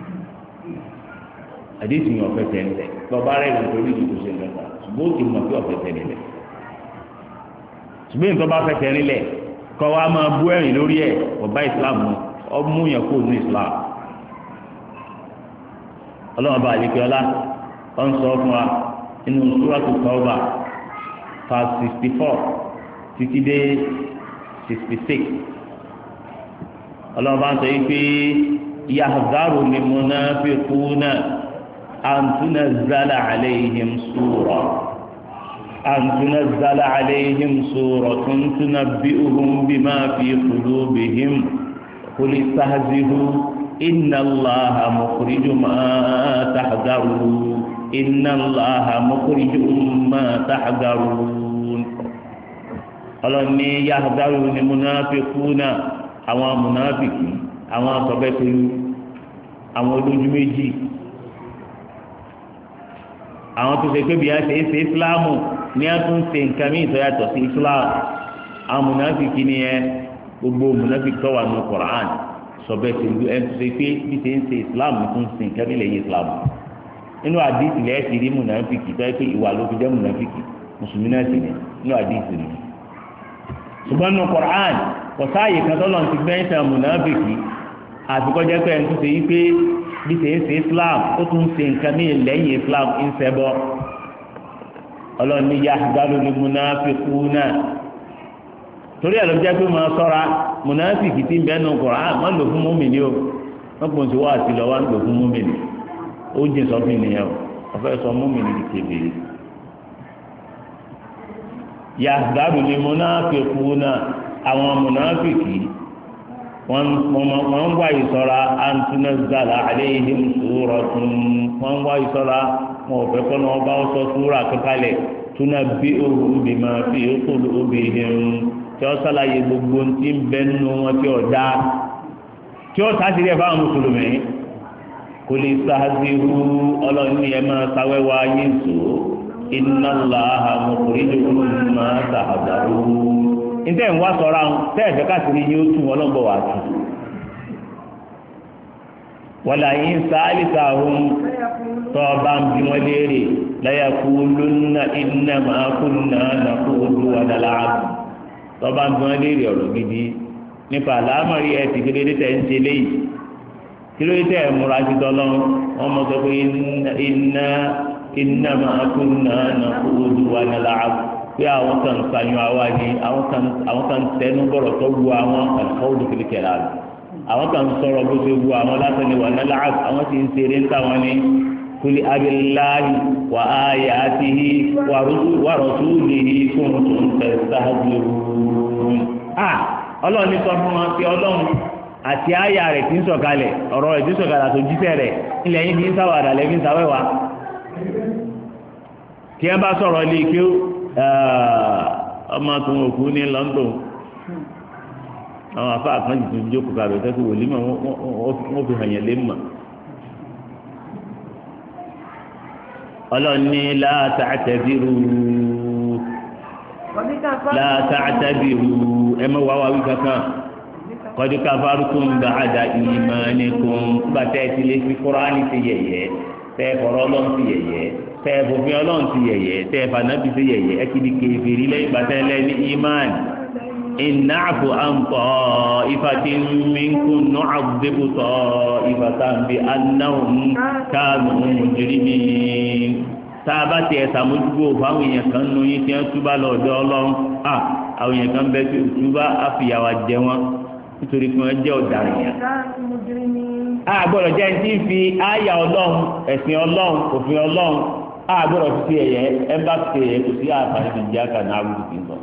àdéhùn yìí ọ̀fẹ́ tẹ̀ nílẹ̀ lọ́ba rẹ̀ nítorí ìdìbò ṣe ń lọ́ta ṣùgbọ́n ó ti mọ̀ pé ọ̀fẹ́ tẹ̀ nílẹ̀ ṣùgbọ́n ìtọ́ bá fẹ́ tẹ̀ nílẹ̀ kọ́ wa máa bú ẹ̀rìn lórí ẹ̀ ọba Islam ọmú yẹn kó ní Islam ọlọ́run bá àlekè ọlá ọ ń sọ fún wa nínú Suratu Tawbah verse sixty four títí dé sixty six ọlọ́run bá ń sọ yìí pé yahzaru al-munafiquna an tunazzala alayhim sura أن تنزل عليهم سورة تنبئهم بما في قلوبهم قل استهزئوا إن الله مخرج ما تحذرون إن الله مخرج ما تحذرون ọlọ́ni yahdaru ni munafikuna àwọn munafiki àwọn sọ̀bẹ́tolú àwọn olójú méjì àwọn tó ṣe pé bí a ṣe é ṣe islamu ní a tún ṣe nǹkan mí ìtọ́ yàtọ̀ sí islam àwọn munafiki ni ẹ gbogbo munafiki tó wà ní Qur'an sọ̀bẹ́tolú ẹ tó ṣe pé bí ṣe ń ṣe islam tún ṣe nǹkan mí lẹ́yìn islam nínú àdìsí lẹ́ẹ̀sì rí munafiki tó yẹ pé ìwà ló fi jẹ́ munafiki mùsùlùmí náà sì ní nínú àdìsí rí ṣùgbọ́n nínú Qur'an kò sáàyè kan tó lọ́n ti gbẹ́ǹsà munafiki àfikọ́jẹ́ pé ẹni tó ṣe yí pé bí ṣe ń ṣe islam ó tún ṣe nǹkan ní lẹ́yìn islam ń ṣẹbọ ọlọ́ni yahdaru ni munafiquna torí ẹ̀ ló jẹ́ pé máa sọ́ra munafiki ti ń bẹ́ẹ̀ nínú Qur'an wọ́n lò fún mùmínì o wọ́n kò sí wá àti lọ wọ́n lò fún mùmínì ó jìn sọ fún ènìyàn o ọ̀fẹ́ sọ mùmínì ti kébèrè yahdaru ni munafiquna àwọn munafiki wọ́n wọ́n wá ìṣọ́ra an tunazzala alayhim suratun wọ́n wá ìṣọ́ra wọn ò fẹ́ kọ́ ní wọ́n bá sọ súra kankalẹ̀ tunabbi'uhum bima fi qulubihim tí wọ́n sálàyé gbogbo tí ń bẹ nínú wọn tí ó dá tí ó sá sílẹ̀ fáwọn mùsùlùmí kò lè sáàzìrú ọlọ́ni ẹ̀ máa sáwẹ́wà yín sọ inna Allaha mukhrijum ma tahzarun níta ń wá sọ̀rọ̀ àwọn tẹ́ẹ̀fẹ́ káàkiri yóò tún wọn lọ́gbọ̀ wá tù wọ́lá yín sáálìsà ohun tó bá ń bí wọ́n léèrè la yaqulunna innama kunna naqudu wa nal'ab tó bá ń bí wọ́n léèrè ọ̀rọ̀ gidi nípa àlámọ̀rí ẹ̀ ti kéde tẹ̀ ń ṣe léyìí kí ló dé tẹ̀ múra sí tọ́lọ́ wọn mọ̀ sọ pé inna innama kunna naqudu wa nal'ab pé àwọn kan sàyún àwa ni àwọn kan tẹnu bọ̀rọ̀ tó wu àwọn àlùfáwùdù kìlìkẹ̀ rà lù àwọn kan sọ̀rọ̀ bó ṣe wu àwọn lásán ni wà nílá àwọn tí ń ṣeré ń táwọn ní kuli abillahi wa ayatihi wa rasulihi kuntum tastahzi'un. a ọlọ́run ní sọ fún wọn pé ọlọ́run àti àyà rẹ̀ tí ń sọ̀kalẹ̀ ọ̀rọ̀ rẹ̀ tí ń sọ̀kalẹ̀ àtòjíṣẹ́ rẹ̀ ilẹ̀ yìí fi ń sáwàdà lẹ́bí ń sáwẹ́wà kí ẹ bá sọ̀rọ̀ lé kí ó ọmọ tó ń òkú ní London àwọn afá àkànjì tó ń jókòó kàbẹ̀ tẹ́kù wòlí mọ̀ wọ́n fi hàn yẹn lé mọ̀ ọlọ́ni la ta'tabiru la ta'tabiru ẹ mọ̀ wá wá wí kankan qad kafartum ba'da imanikum gbàtẹ́ ti lè fi Kùránì ti yẹ̀yẹ́ tẹ́ fọ̀rọ̀ Ọlọ́run ti yẹ̀yẹ́ tẹ́ fòfin Ọlọ́run ti yẹ̀yẹ́ tẹ́ fànàbí ti yẹ̀yẹ́ ẹ kìí kèfèrí lẹ́yìn gbàtẹ́lẹ́ ní imán ìnáàfù àǹtọ̀ ìfàtí minkum nu'adhibu ta'ifatan bi annahum kanu mujrimin tá a bá tiẹ̀ sàmójúgbò fáwọn èèyàn kan nù yín tí wọ́n túbà lọ́dọ̀ Ọlọ́run à àwọn èèyàn kan bẹ tí túbà àfìyàwó jẹ wọn nítorí pé wọ́n jẹ́ ọ̀daràn yẹn. àgbọ̀dọ̀ jẹ́ ní ti fi àyà Ọlọ́run ẹ̀sìn Ọlọ́run òfin Ọlọ́run àgbọ̀dọ̀ fi ti ẹ̀yẹ ẹ bá fi ẹ̀yẹ kò sí àǹfààní fi jẹ́ àkànná àwùjọ kì í sọ.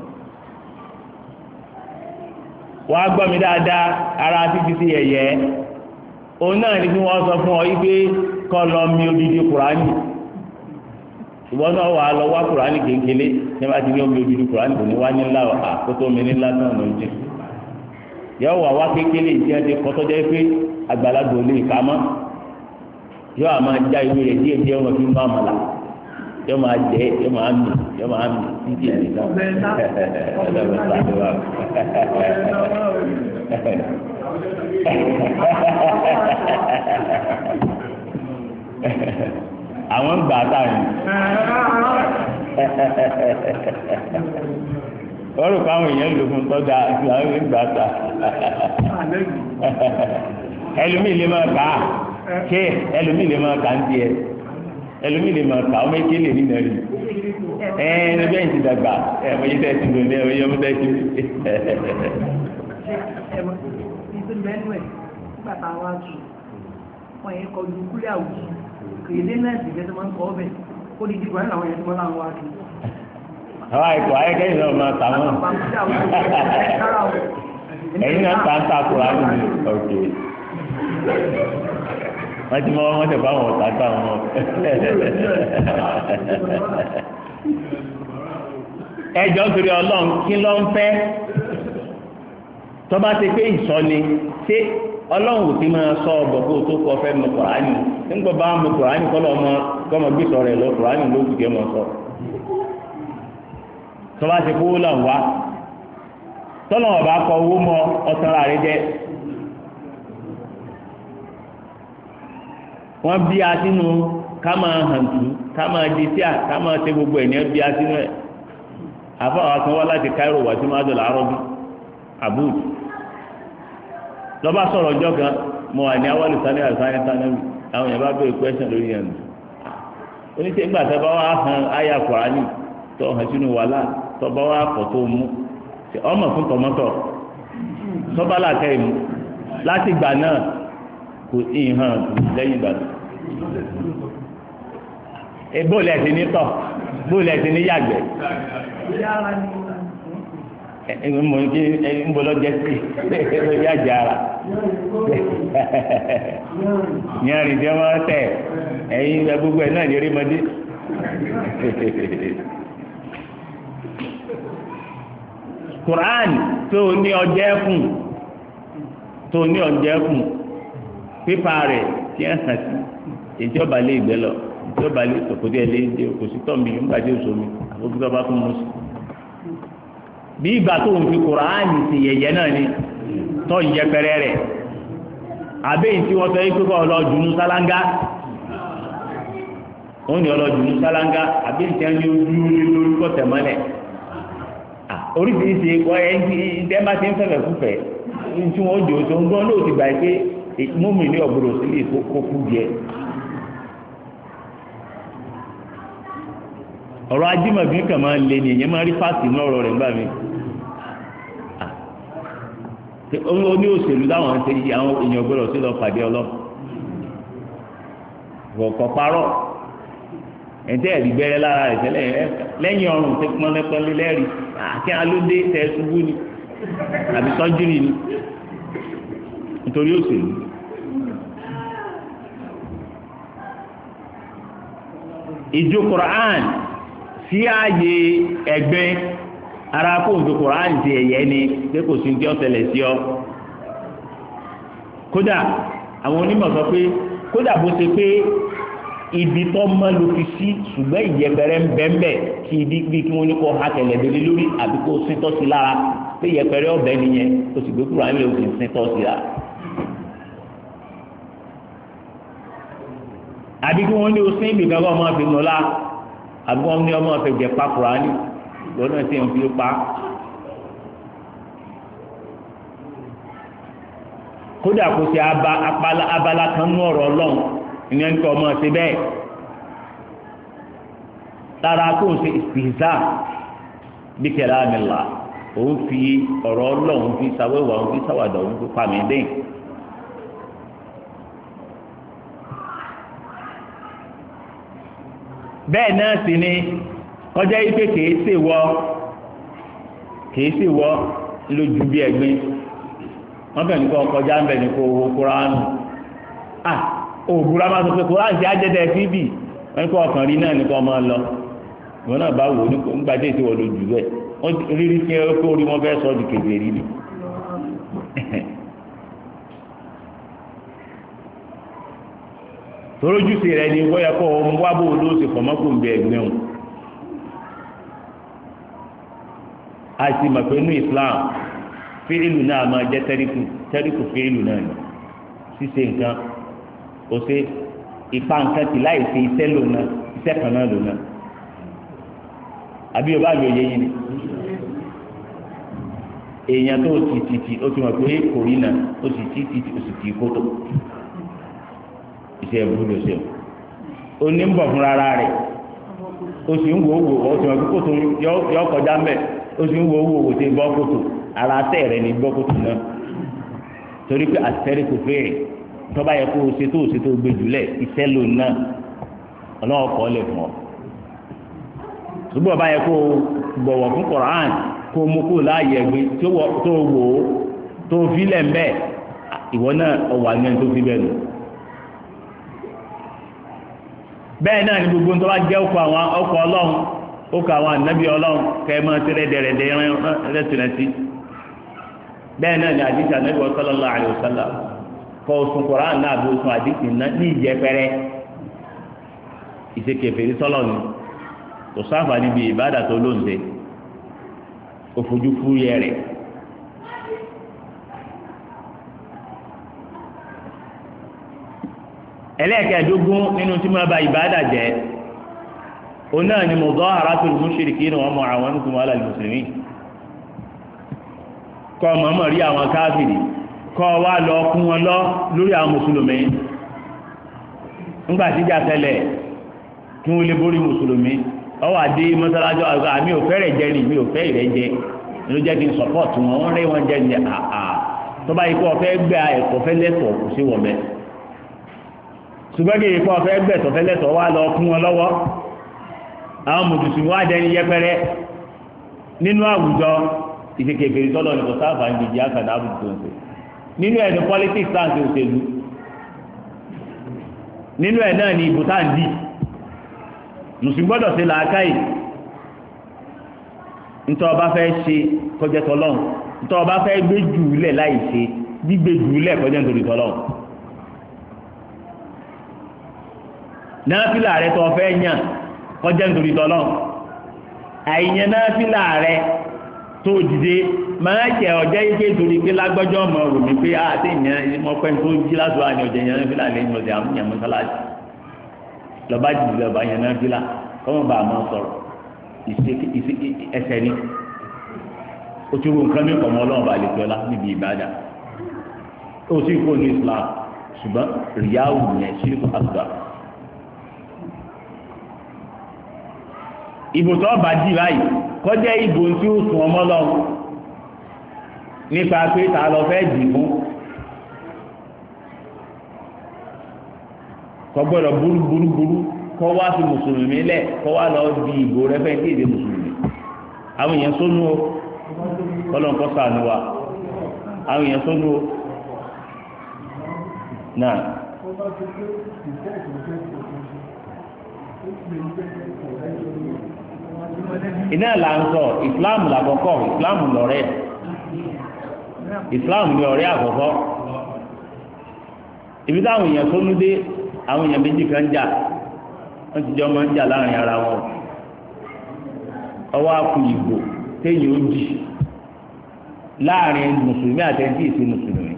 wọ́n á gbọ́ mi dáadáa ara fífi ti ẹ̀yẹ òun náà ni bí wọ́n sọ fún ọ yí pé kọ́ lọ mi odidi Kùránì ìwọ náà wà á lọ wá Kùránì kékeré ní bá ti ní omi odidi Kùránì kò ní wá ní ńlá àkótó mi ní ńlá náà ló ń jẹ yọ wà wá kékeré ìdí ẹni kọ́tọ́ jẹ́ pé àgbàlagbà ò lè kà mọ́ yọ àmà já ìwé rẹ̀ díẹ̀ díẹ̀ wọn fi ń bá àmàlà yọ máa jẹ yọ máa mì yọ máa mì títí ẹ̀ nìkan àwọn gbà tá a yìí wọ́n rò pé àwọn èèyàn lò fún tọ́jà àti àwọn èèyàn gbà tá ẹlòmíì lè máa kà á ké ẹlòmíì lè máa kà á ń tiẹ̀ ẹlòmíì lè máa kà á ọmọ eke lè nínú ẹ̀rí ẹ ẹ bẹ́ẹ̀ ti dàgbà ẹ ọmọ yìí tẹ̀ ti lò ní ọmọ yìí ọmọ tẹ̀ ti lò. nígbà tá a wá tù wọ́n yẹn kọjú kúlẹ̀ àwùjọ kèdè náà sì gẹ́gẹ́ tó máa ń kọ́ ọ́bẹ̀ ó di dìgbà náà àwọn yẹn tó máa láwọn wá kí àwọn àìkú ayẹkẹ́yìn náà máa tà wọ́n ẹ̀yin náà tà ń ta Kùránì ní ọ̀kẹ́ wọ́n ti mọ́ wọ́n tẹ̀ fáwọn ọ̀tá tà wọn. ẹjọ́ torí ọlọ́run kí ló ń fẹ́ tọ́ba ti pé ìsọ́ni ṣé ọlọ́run ò ti máa sọ ọ̀bọ̀ kó o tó kọ fẹ́ mọ Kùránì nígbà bá mọ Kùránì kọ́ lọ́mọ kọ́mọ gbé sọ rẹ̀ lọ Kùránì ló kù kí ẹ mọ sọ tọ́ba ti kó là ń wá tọ́lọ̀ ọba kọ owó mọ ọ̀tàn rẹ̀ jẹ́ wọ́n bí a sínú ká máa hàn tú ká máa di sí à ká máa ṣe gbogbo ẹ̀ ní bí a sínú ẹ̀ àfọwọ́ kan wá láti Cairo wá sí má dọ̀là arọ́bí abud lọ́ba sọ̀rọ̀ ọjọ́ kan mo wà ní awọ́lù sani àlùfáà sanawi àwọn yẹn bá bẹ̀rẹ̀ question lórí yẹn nù oníṣẹ́ ìgbà tó bá wà hàn áyà Kùránì tó hàn sínú wàhálà tó bá wà pọ̀ tó mú ọmọ fún tọmọtọ sọba làkẹ́ ìmú láti ìgbà náà kò sí hàn lẹ́yìn ìgbà náà bóòlù ẹ̀sìn ní tọ̀ bóòlù ẹ̀sìn ní yàgbẹ́ mo ní kí n bọ́ lọ́jọ́ sí lórí àjà ara ní àrùn tí wọ́n tẹ̀ ẹ̀yin gbogbo ẹ̀ náà ní erémọdé Quran tó ní ọjọ́ ẹ̀kùn tó ní ọjọ́ ẹ̀kùn pípa rẹ̀ tí ẹ̀ hàn sí ìjọba lé ìgbẹ́ lọ ìjọba lé tòkòtì ẹ̀ lé dé kò sí tọ́ mi nígbà tí ó so mi àkókò tó bá fún mi sí. bí ìgbà tó ń fi Quran ti yẹ̀yẹ́ náà ni tọ́ ìyẹpẹrẹ rẹ̀ àbẹ́yìn tí wọ́n sọ yìí pípa ọlọ́jùnú sálángá ó ní ọlọ́jùnú sálángá àbẹ́yìn tí wọ́n ní ojú lórí kọ́ tẹ̀mọ́lẹ̀ oríṣiríṣi ẹ̀kọ́ ẹ̀ńtí ìdẹ́mbà ti ń fẹ́fẹ́ fúfẹ́ tí wọ́n jò tó ń gbọ́n lóò ti gbà pé múmi ní ọ̀gbọ̀dọ̀ sílé kó kú díẹ̀. ọ̀rọ̀ ajímọ̀bí kan máa ń lé ní ìyẹn máa rí fásitì ní ọ̀rọ̀ rẹ̀ ńgbà mí. ó ní òṣèlú táwọn ṣe àwọn èèyàn gbọ́dọ̀ sí lọ pàdé ọlọ́ kọ̀ọ̀kọ̀ parọ́ ẹ̀ńtẹ́ ẹ̀rí gbẹ́rẹ́ lára rẹ̀ tẹ́lẹ̀ lẹ́yìn ọrùn tó pọ́n lẹ́pọ́nlé lẹ́rìí àti alóde tẹ̀ ṣubú ni àbí sọ́júrì ni nítorí òṣèlú. ìjó Quran sí ààyè ẹgbẹ́ ara kó ìjó Quran ti ẹ̀yẹ ni pé kò sí ní tí ó ṣẹlẹ̀ sí ọ. kódà àwọn onímọ̀ sọ pé kódà bó ṣe pé ibi tó mọ́ ló fi sí ṣùgbọ́n ìyẹpẹrẹ ń bẹ́ńbẹ́ kí ibi bí kí wọ́n ní kó ha kẹlẹ̀bẹ̀lẹ lórí àbí kó síntọ́ sí lára pé ìyẹpẹrẹ ọ̀bẹ nìyẹn o sì gbé kúrò nílé o sì síntọ́ sí la. àbí kí wọ́n ní o sín ibì kan kó ọmọ fi nù la àbí wọ́n ní ọmọ fi jẹ pa Kùránì lọ́nà tí wọ́n fi pa. kódà kó ṣe abala kan nú ọ̀rọ̀ Ọlọ́run ìyẹn kọ́ ọmọ ṣe bẹ́ẹ̀ lára kó o ṣe ìpìzà bí kalamillah òun fi ọ̀rọ̀ Ọlọ́run fi ṣàwẹ́wà òun fi ṣàwàdà òun fi pàmì dẹ́yìn. bẹ́ẹ̀ náà sì ni kọjá ipe kìí ṣe wọ kìí ṣe wọ lójú bí ẹ̀gbin wọ́n fẹ́ nìkan kọjá ń bẹ̀ ní kó owó Kùránì ah òbúra máa sọ pé Kùránì ti ajẹ́dẹ́ fíbì wọ́n kọ́ ọkàn rí náà nìkan máa lọ ìwọ náà bá wò ó nígbà tí èsì wọ̀ lójú bẹ́ẹ̀ wọ́n rírí sí ẹ kó orí wọn fẹ́ sọ di kèbè rí ni. torójúṣe rẹ ni wọ́n yẹ kó ọmọ wá bó ló ṣe pọ̀ mọ́kò ń bẹ ẹgbẹ́ wọn. àti mọ̀ pé ní Islam fíìlù náà máa jẹ́ tẹ́ríkù tẹ́ríkù fíìlù náà ni ṣíṣe nǹkan ó ṣe ipa nǹkan ti láì ṣe iṣẹ́ lò náà iṣẹ́ kan náà lò náà àbí ọba àgbẹ̀ yẹ yín ni èèyàn tó ti ti ti ó ti mọ̀ pé kò rí náà ó sì ti ti ó sì ti kótó iṣẹ́ ìbúdó ṣe o ní ń bọ̀ fún rárá rẹ̀ o sì ń wo owó o sì mọ̀ pé kótó yọ kọjá mbẹ́ o sì ń wo owó o ti bọ́ kótó ara tẹ̀ rẹ̀ ní bọ́ kótó náà torí pé àtẹ̀rẹ́ kò fẹ́rẹ̀ tọ́ba yẹ kó o ṣe tó o ṣe tó o gbé jùlẹ̀ iṣẹ́ lò náà ọlọ́wọ́ kọ́ lè fún ọ. ṣùgbọ́n ọba yẹ kó o bọ̀wọ̀ fún Quran kó mú kó láàyè ẹgbẹ́ tó wò ó tó fi lẹ̀ ń bẹ́ẹ̀ ìwọ náà ọwọ́ àgbẹ̀ tó fi bẹ́ẹ̀ lò. bẹ́ẹ̀ náà ni gbogbo tó bá jẹ́ ọkọ̀ àwọn ọkọ̀ ọlọ́run ọkọ̀ àwọn ànábì ọlọ́run kẹ́ẹ̀mọ́ tẹ́lẹ̀ dẹ̀rẹ̀dẹ̀ rẹ́sìrẹ́sì bẹ́ẹ̀ náà ni àdìsí ànábì sallallahu alaihi wasallam kọ́ oṣùn Kùránì náà bí oṣùn àdìsí ní ìjẹpẹrẹ ìṣekèfèrí sọ́lọ̀ ni kò sáfà níbi ìbádà tó lóǹde òfojú fúyẹ́ rẹ̀. ẹlẹ́ẹ̀kẹ́ẹ̀dógún nínú tí wọ́n bá ìbádà jẹ́ òun náà ni mudaharatul mushrikina wa mu'awanatuhum ala al-muslimin kọ́ mọ̀mọ́ rí àwọn káfìrí kọ́ wá lọ kún wọn lọ lórí àwọn mùsùlùmí ńgbà tí ìjà ṣẹlẹ̀ kí wọ́n lè borí mùsùlùmí ọwọ́ àdé mọ́sálásí àgbà mi ò fẹ́ rẹ̀ jẹ ni mi ò fẹ́ ìrẹ́ jẹ ló jẹ́ kí n sọ́pọ̀tù wọn wọ́n rí wọn jẹ ní àà tó bá yẹ kó ọ̀fẹ́ gbẹ ẹ̀kọ́ fẹ́ lẹ́tọ̀ọ́ kò sí wọ̀ bẹ́ẹ̀ ṣùgbọ́n kí ikọ́ ọ̀fẹ́ gbẹ̀tọ̀ fẹ́lẹ́tọ̀ wá lọ fún wọn lọ́wọ́ àwọn mùsùlùmí wá dẹni yẹpẹrẹ nínú àwùjọ ìṣèkèfèrè tọ́lọ̀ ní kò sáfà ń gbèjì àkàdá àbùkù tó ń ṣe nínú ẹ̀ ní politics sáǹtì òṣèlú nínú ẹ̀ náà ní ìbò táǹdì mùsùlùmí gbọ́dọ̀ ṣe làákàyè ntọ́ ọba fẹ́ ṣe kọjá tọ́lọ́n ntọ́ ọba fẹ́ gbé jùúlẹ̀ láì ṣe gbígbé jùúlẹ̀ kọjá nítorí tọ́lọ́n náfìlà rẹ tó fẹ́ yàn kọjá nítorí tọ́lọ́n àìyàn náfìlà rẹ tó dìde máa jẹ ọjọ́ ike torí pé lágbọ́jọ́ ọmọ rò mí pé àti ìyẹn mọ́pẹ́ tó jí lásùwà ní ọjọ́ yẹn náfìlà lẹ́yìn ọ̀sẹ̀ àwọn èèyàn mọ́sálásì lọ́ba jìbì lọ́ba yẹn náfìlà kọ́mọ̀ bá a máa sọ̀rọ̀ ẹsẹ̀ ni o ti wo nǹkan mi pọ̀ mọ́ ọlọ́run bá lè fi ọlá níbi ìbádà ó sì kó ní Islam ṣùgbọ́n rìyáwó yẹn ṣíríkù àgbà. ìbò tó bá dì báyìí kọjá ìbò tí ó sùn ọmọ lọ́wọ́ nípa pé ta lọ fẹ́ dì fún kò gbọ́dọ̀ burú burú burú kọ́ wá sí mùsùlùmí lẹ̀ kọ́ wá lọ di ìbò rẹ fẹ́ kéde mùsùlùmí àwọn èèyàn sónú o kọ́lọ́n kọ́ sànù wa àwọn èèyàn sónú o náà. iná là ń sọ ìsìláàmù làkọ́kọ́ ìsìláàmù lọ́rẹ́ ìsìláàmù ní ọ̀rẹ́ àkọ́kọ́ ibi táwọn èèyàn tó ń dé àwọn èèyàn méjì kan jà wọ́n ti jọ máa ń jà láàrin ara wọn ọwọ́ àpò ìgbò téèyàn ó jì láàrin mùsùlùmí àtẹ̀ntì ìsìn mùsùlùmí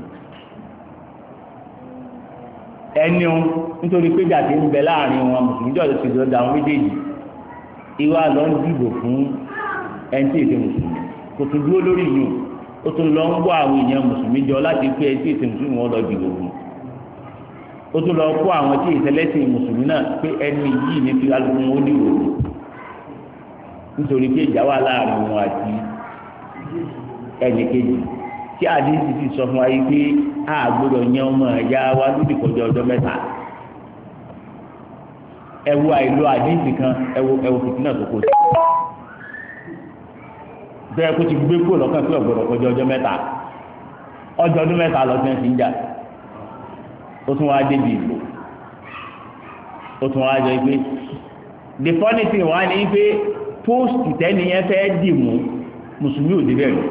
ẹni o nítorí pé jà ti ń bẹ láàrin wọn mùsùlùmí jọ̀ọ́ ti dọ̀dọ̀ àwọn méjèèjì ìwà lọ ń dìbò fún ẹntì ìsìn mùsùlùmí kò tún dúró lórí yìí ó tún lọ ń wọ àwọn èèyàn mùsùlùmí jọ láti pé ẹntì ìsìn mùsùlùmí wọn lọ dìbò fún ó tún lọ kó àwọn tí ìṣẹlẹsìn mùsùlùmí náà pé ẹni yìí ní fi alùpùpù ó dìbò fún nítorí pé ìjà wà láàrin wọn àti ẹnì kejì tí àdéhùn ti sọ fún wa yìí pé a gbọ́dọ̀ yan ọmọ ẹ̀yà wa lódì kọjá ọjọ́ mẹ́ta ẹwu àìlò àdéhùn kan ẹwu ẹwu fìtínà tó kó sí bẹ́ẹ̀ kó ti gbé kó lọ́kàn pé ọ̀gbọ̀dọ̀ kọjá ọjọ́ mẹ́ta ọjọ́ ọdún mẹ́ta lọ sí ẹ̀ ti ń jà ó tún wá débi ìbò ó tún wá jẹ́ pé the funny thing wá ní pé post tẹ́niyẹn fẹ́ dì mú mùsùlùmí ò débẹ̀ rí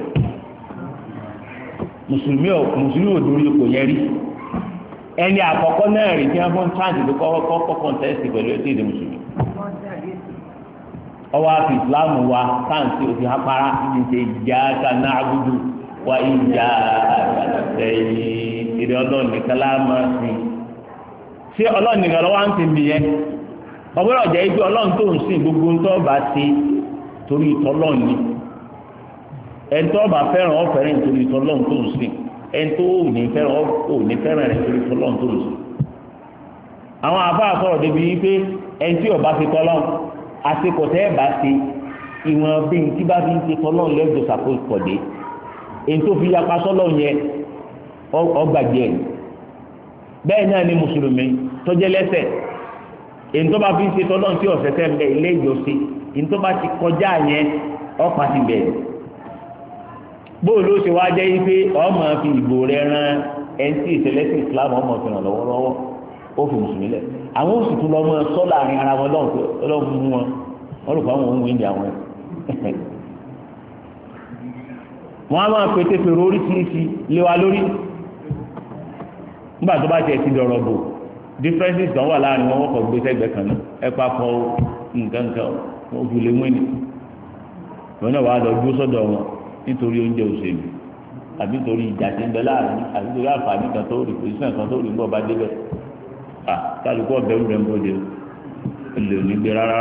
mùsùlùmí ò mùsùlùmí ò dórí kò yẹ rí ẹni àkọ́kọ́ náà rí tí wọ́n fún chance tó kọ́kọ́ kọ́ contest pẹ̀lú ètò ìdè mùsùlùmí ọwọ́ àfi ìsìláàmù wa sáǹsì òfin apara ní ṣe ìjà kaná agudu wa ìjà àtẹ̀yìn ìdè ọlọ́run nìkan láàmú sí ṣé ọlọ́run nìkan lọ́wọ́ à ń ti bì yẹn ọgbọ́dọ̀ jẹ́ ibi ọlọ́run tó ń sìn gbogbo ń tọ́ bá ti torí ìtọ́lọ́run ni ẹni tó bá fẹ́ràn ọ fẹ́ràn torí ìtọ́lọ́run tó ń sìn ẹni tó ò ní fẹ́ràn ọ ní fẹ́ràn rẹ̀ torí ìtọ́lọ́run tó ń sìn. àwọn àbá sọ̀rọ̀ débi wípé ẹni tí ọba fi tọ́lọ́run àtikọ̀tẹ́ ẹ̀ bá ti ìwọ̀n bí n tí bá fi ń ti tọ́lọ́run lẹ́jọ́ sàkó ìkọ̀dé èyí tó fi yapa sọ́lọ́run yẹn ọgbàgbé ẹ̀ bẹ́ẹ̀ náà ni mùsùlùmí tọ́jẹ́ lẹ́sẹ̀ èyí tó bá fi ń ṣe tọ́lọ́run tí ọ̀sẹ̀ tẹ́ ń bẹ ilé ìjọsìn èyí tó bá ti kọjá yẹn ọ̀pá ti bẹ̀rẹ̀ bóòlù ó ṣe wá jẹ́ wípé ọmọ fi ìbò rẹ̀ ran ẹni tí ìṣẹ̀lẹ̀sìn Islam ọmọ fi hàn lọ́wọ́lọ́wọ́ ó fi mùsùlùmí lẹ̀ àwọn oṣù tó lọ́mọ sọ́ láàrin ara wọn lọ́wọ́ mú wọn wọ́n rò pé àwọn ohun ìdí àwọn ẹ̀ wọ́n á máa pété pèrò oríṣiríṣi lé wa lórí nígbà tó bá tiẹ̀ ti dọ̀rọ̀ bò differences kan wà láàrin wọn wọ́n kọ̀ gbé sẹ́gbẹ̀ẹ́ kan náà ẹ pa fọ nǹkan kan wọ́n fi lè mú ẹni wọn náà wàá lọ dúró sọ́dọ̀ wọn nítorí oúnjẹ òṣèlú àbí nítorí ìjà tí ń bẹ láàrin àbí nítorí àǹfààní kan tó rí pòsíṣàn kan tó rí nígbà bá débẹ̀ à kálukú ọ̀bẹ ń rẹ̀ ń bọ́dẹ o lè ní gbé rárá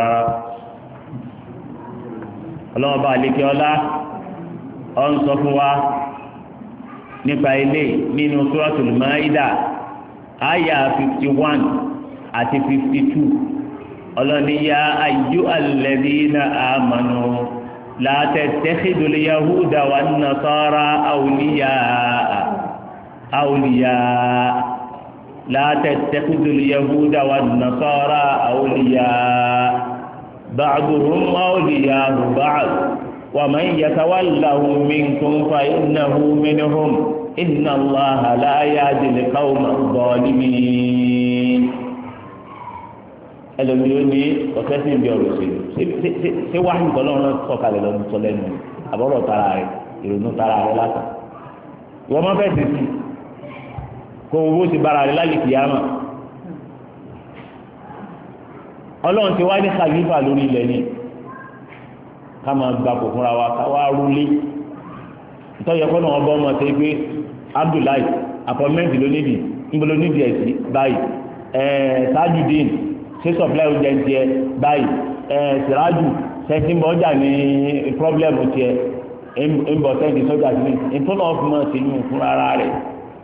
ọlọ́wọ́n bá àlékè ọlá ọ ń sọ fún wa nípa ilé nínú Suratul Maida àyà fifty one àti fifty two ọlọ́ni ya ayyuhal ladhina amanu la tattakhidul yahuda wan nasara awliya awliya la tattakhidul yahuda wan nasara awliya ba'duhum awliya'u ba'd wa man yatawallahum minkum fa innahu minhum inna Allaha la yahdi al-qawma adh-dhalimin ẹlòmíràn ní ọ̀sẹ̀ sí ibi ọ̀rọ̀ òṣèlú ṣé wáyé ìtọ́lọ́run sọ̀kalẹ̀ lọ́dún tó lẹ́nu àbọ̀rọ̀ tara rẹ̀ ìrònú tara rẹ̀ lásán ìwọ́n máa fẹ́ sí sí kó owó ti bára rẹ̀ lálẹ́ kìyàmà ọlọ́run ti wá ní khalifa lórí ilẹ̀ ni ká máa gba kò fúnra wa ká wá rúlé ìtọ́jú ẹ̀kọ́ náà wọ́n bọ́ ọmọ ṣe pé Abdullahi apọ́mẹ́ntì ló nídìí níbo ló nídìí ẹ̀ sí báyìí ẹ̀ẹ́ Tajudeen ṣé supply oúnjẹ ń tiẹ̀ báyìí ẹ̀ Siraju sẹ́ńtì mọ́jà ní pọ́blẹ́mù tiẹ̀ ń bọ̀ sẹ́ńtì sọ́jà sí ní ìtọ́nà ọ̀fun ṣe yún fún ara rẹ̀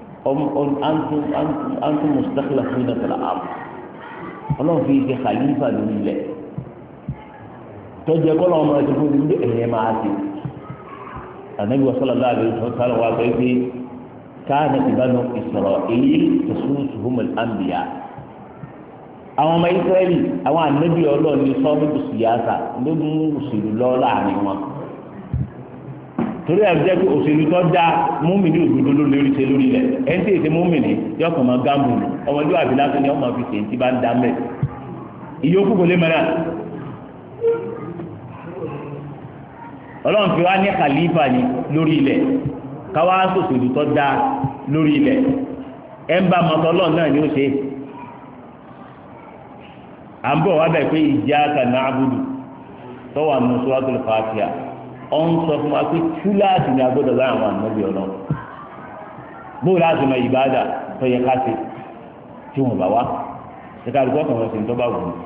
antum mustakhlifuna fil ard ọlọ́run fi ṣe khalifa lórí ilẹ̀ tọ́jú ẹ̀kọ́ náà ọmọ ẹ̀sìn fún mi ẹ̀yẹ máa ti Ànábì sallallahu alaihi wasallam wà pé pé káàní Banu Isra'il tasusuhumul anbiya àwọn ọmọ Ísírẹ́lì àwọn ànábì ọlọ́run ní sọ́ọ́mù síyáṣà ló mú òṣèlú lọ láàrin wọn torí ẹ̀ jẹ́ pé òṣèlú tó dá múmìnì òdodo ló lórí ṣe lórí rẹ̀ ẹni tí èsì múmìnì yóò kàn máa gáàmù ọmọdé àbí lásán ni ọmọ fi ṣe ti bá ń dá mẹ́ ìyókù kò lè mẹ́ra ọlọ́run fi wá ní khalifa ni lórí ilẹ̀ káwá sòṣèlú tó dá lórí ilẹ̀ ẹ̀ ń bá mọ́tọ́ ọlọ́run náà ni ó ṣe à ń bọ̀ wá bẹ̀ pé iyyaka na'budu tọ́wọ́ àmì Suratul Fatiha ọ ń sọ fún wa pé túláàsì ni agbọ́dọ̀ bá àwọn ànábì ọlọ́run bóòlù láti mọ ìbáàdà tó yẹ ká ṣe tí wọn bá wá ṣèkà àdúgbò kan wọn sì ń tọ́ bá wù ú.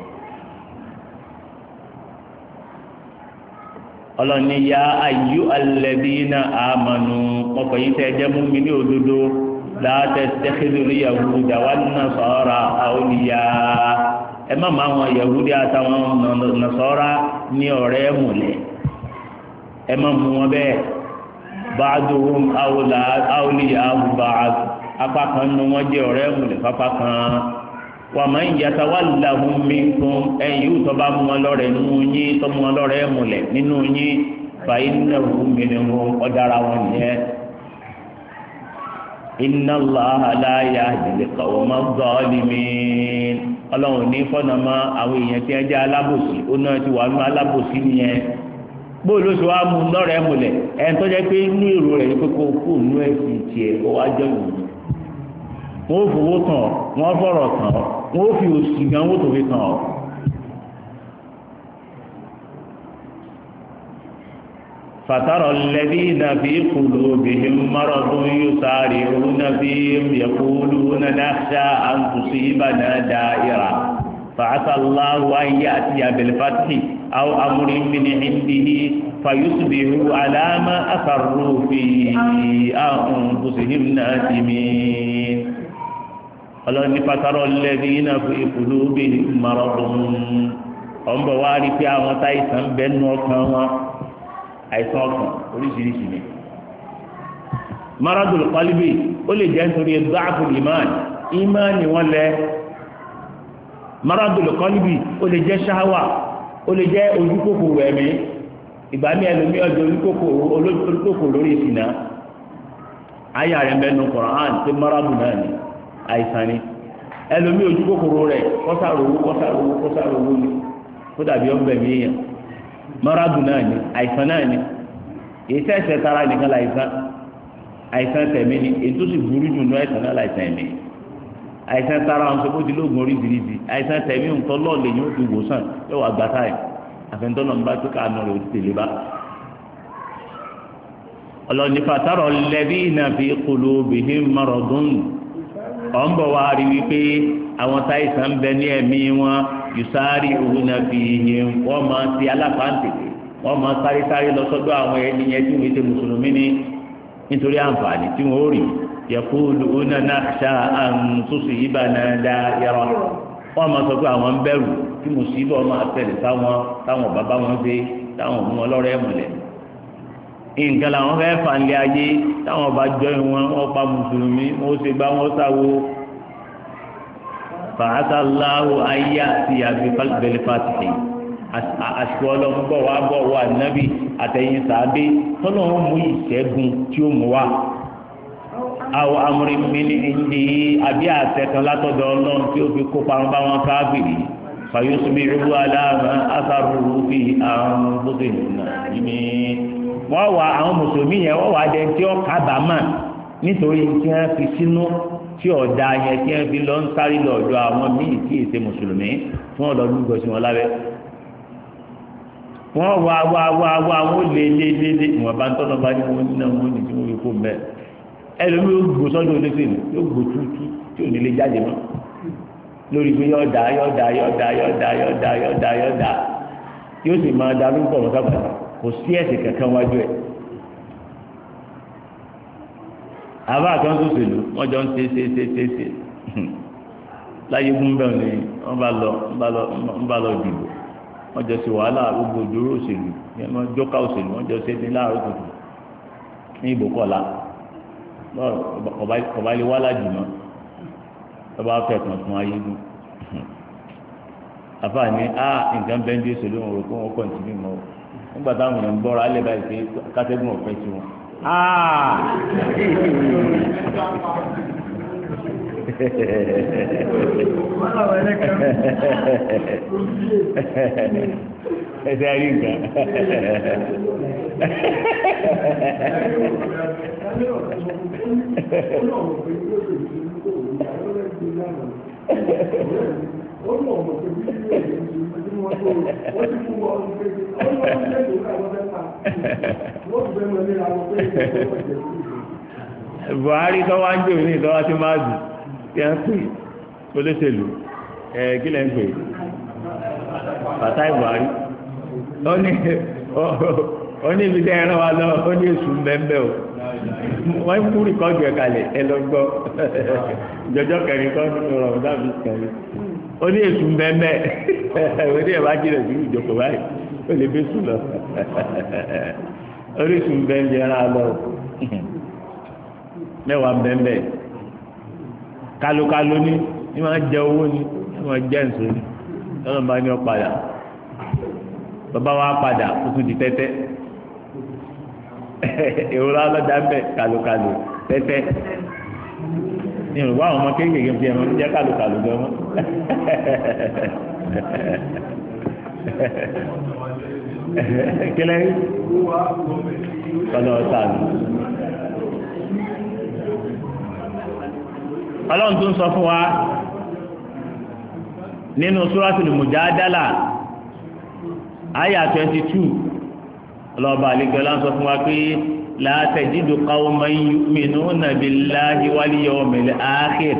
ọlọ́ni ya ayyuhal ladhina amanu ọkọ̀ yìí tẹ́ jẹ́ mú mi ní òdodo la tattakhidul yahuda wan nasara awliya ẹ má máa wọn yahudi àtàwọn nasara ní ọ̀rẹ́ múlẹ̀ ẹ má mú wọn bẹ́ẹ̀ ba'duhum awliya'u ba'd apá kan nínú wọn jẹ́ ọ̀rẹ́ múlẹ̀ pápá kan wa man yatawallahum minkum ẹ̀yìn yóò tọ́ bá mú wọn lọ́rẹ̀ nínú yín tọ́ mú wọn lọ́rẹ̀ múlẹ̀ nínú yín fa innahu minhum ọ̀dára wọn nìyẹn inna Allaha la yahdi al-qawma adh-dhalimin ọlọ́run ní fọ́nàmọ́ àwọn èèyàn tí wọ́n jẹ́ alábòsí ó náà ti wà nínú alábòsí nìyẹn bóòlù oṣù wa mú lọ́rẹ̀ múlẹ̀ ẹni tó jẹ́ pé inú èrò rẹ̀ pé kó kó inú ẹ̀sìn tiẹ̀ ó wá jẹ́ ìwòye wọ́n fowó tàn wọ́n fọ̀rọ̀ tàn wọ́n fi òsì gan wọ́n tó fi tàn ọ́. فترى الذين في قلوبهم مرض يسارعون فيهم يقولون نخشى أن تصيبنا دائرة فعسى الله أن يأتي بالفتح أو أمر من عنده فيصبحوا على ما أسروا في أنفسهم نادمين ọlọ́ni fatarọ lẹ́dínà fi ìkùlùbí maradun ọ̀nbọ̀ wá rí pé àwọn táìsàn bẹ́ẹ̀ nù ọkàn wọn àìsàn ọkàn oríṣiríṣi ni maradul qalbi ó lè jẹ́ nítorí da'fu iman ìmánì wọn lẹ maradul qalbi ó lè jẹ́ ṣáwà ó lè jẹ́ ojú kòkòrò ẹ̀mí ìgbà mi ẹlòmí ọjọ́ olókòkò lórí ìsìnà ayé rẹ̀ mẹ́nu Kùránì tí mọ́rábù náà ni àìsàn ni ẹlòmí ojú kòkòrò rẹ̀ kọ́sàrówó kọ́sàrówó kọ́sàrówó ni kó dàbí ọ̀bẹ mi yẹn mọ́rábù náà ni àìsàn náà ni èyí sẹ́sẹ̀ tara nìkan láìsàn àìsàn tẹ̀mí ni èyí tó sì burú jù ní àìsàn náà láìsàn ẹ̀mí àìsàn tara àwọn sọ́kó ti lóògùn oríṣiríṣi àìsàn tẹ̀mí nǹkan lọ́ọ̀lẹ̀ yóò fi wòsàn yóò wà gbàtà yìí àfẹnudọ́nà ń bá tó ká àná rẹ̀ ó ti tẹ̀lé bá. ọlọ́ni fatarọ̀ lẹ́bí iná fi qulubihim maradun ọ̀ ń bọ̀ wá rí wípé àwọn táìsàn ń bẹ ní ẹ̀mí wọn yusari òhunà fi hìm wọ́n máa ti alápáǹtẹ̀tẹ̀ wọ́n máa sáré sáré lọ sọ́dọ̀ àwọn ẹni yẹn tí wọ́n ti mùsùlùmí ní nítorí àǹfààní tí wọ́n ó rí yaquluna nakhsha an tusibana da'ira wọ́n máa sọ pé àwọn ń bẹ̀rù tí mùsíbà máa tẹ̀lé táwọn táwọn bàbá wọn ṣe táwọn ọmọ ọlọ́rẹ́ mọ̀lẹ́ nǹkan làwọn fẹ́ fàǹlẹ̀ ayé táwọn bá jọ ìwọ̀n wọn pa mùsùlùmí wọn ó ṣe gbá wọn sáwó fàásàláwò ayé àti àbíkálùbẹ̀lẹ̀ fàtìkì àsìkò ọlọ́run bọ̀ wá bọ̀ wá nábì àtẹ̀yìn sàábé tọ́lọ́run mú ìṣẹ́gun tí ó mú wá àwọn amúrin mi ní ìdí àbí àtẹ̀kan látọ̀dọ̀ ọlọ́run tí ó fi kó parun bá wọn káàbìrì fàyọ́sùmí ìrú aláàmà àfàrùrù fi àwọn bóde nà ní. wọ́n wá àwọn mùsùlùmí yẹn wọ́n wá dé tí ó kábàámà nítorí tí wọ́n fi sínú tí ọ̀dà yẹn tí wọ́n fi lọ ń sáré lọ́dọ̀ àwọn míì tí èsè mùsùlùmí tí wọ́n lọ lúgọ sí wọn lábẹ́. wọ́n wá wá wá wá wọ́n lé lé lé lé ìwọ̀n bá ń tọ́nà bá ní wọ́n ní wọ́n ní tí wọ́n fi kó mẹ́ ẹlòmí yóò gbó sọ́dọ̀ olóṣèlú yóò gbó tútú tí ò ní lè jáde mọ́ lórí pé yọ̀ọ̀dà yọ̀ọ̀dà yọ̀ọ̀dà yọ̀ọ̀dà yọ̀ọ̀dà yọ̀ọ̀dà yọ̀ọ̀dà yóò sì máa da lórúkọ wọn sábà kò sí ẹ̀sìn kankan wájú ẹ̀. àbá àtúntò sèlú wọ́n jọ ń ṣe ṣe ṣe ṣe ṣe láyé gún bẹ́ẹ̀ ni wọ́n bá lọ wọ́n bá lọ dìbò wọ́n jọ ṣe wàhálà gbogbo òdòrò òṣèlú wọ́n jọ́ká òṣèlú wọ́n jọ ṣe ní láàárọ̀ tuntun ní ìbò kọ́lá kọba ilé wà ládìmọ́ tọba fẹ́ kàn fún ayé gún àfa ní a nǹkan bẹ́ẹ̀ ní òṣèlú wọn rò pé wọ́n kọ̀ǹtínú mọ́ nígbà táwọn èèyàn ń bọ́ra alẹ́ báyìí pé kátẹ́gùn ọ̀fẹ́ sí wọn. ẹsẹ̀ ayé nǹkan. Buhari tó wá ń jò ní ìtọ́wá tí máa dù tí a ń pè olóṣèlú ẹ̀ kí lẹ́ ń pè Fatai Buhari ó ní ibi tẹ́ ẹran wa lọ ó ní èṣù mbẹ́mbẹ́ o wọ́n ń kú rìkọ́dù ẹ̀ kalẹ̀ ẹ lọ gbọ́ jọjọ́ kẹrin kọ́ nínú ọ̀rọ̀ dàbí kẹrin ó ní èṣù mbẹ́mbẹ́ ó ní ẹ̀ bá jìnà sí ìjókòó báyìí ó lè bẹ́ sùn lọ oríṣun mbẹ́mbẹ́ ẹran lọ mẹ́wàá mbẹ́mbẹ́ kálókáló ní ní máa jẹ owó ní ní máa jẹ nsọ ní lọ́nà bá ní ọ padà bàbá wa padà ó tún di tẹ́tẹ́ ìrora lọ́dà ń bẹ̀ kálókáló tẹ́tẹ́ ní ìrùbá àwọn ọmọ kéékèèké fi ẹ̀mọ́ jẹ́ kálókáló gan mọ́ kílẹ̀ ọ̀nà ọ̀sán ọlọ́run tó ń sọ fún wa nínú Suratul Mujadala àyà twenty two ọlọ́ọ̀bà àlejòlá ń sọ fún wa pé la tajidu qawman yu'minuna billahi wal yawmil akhir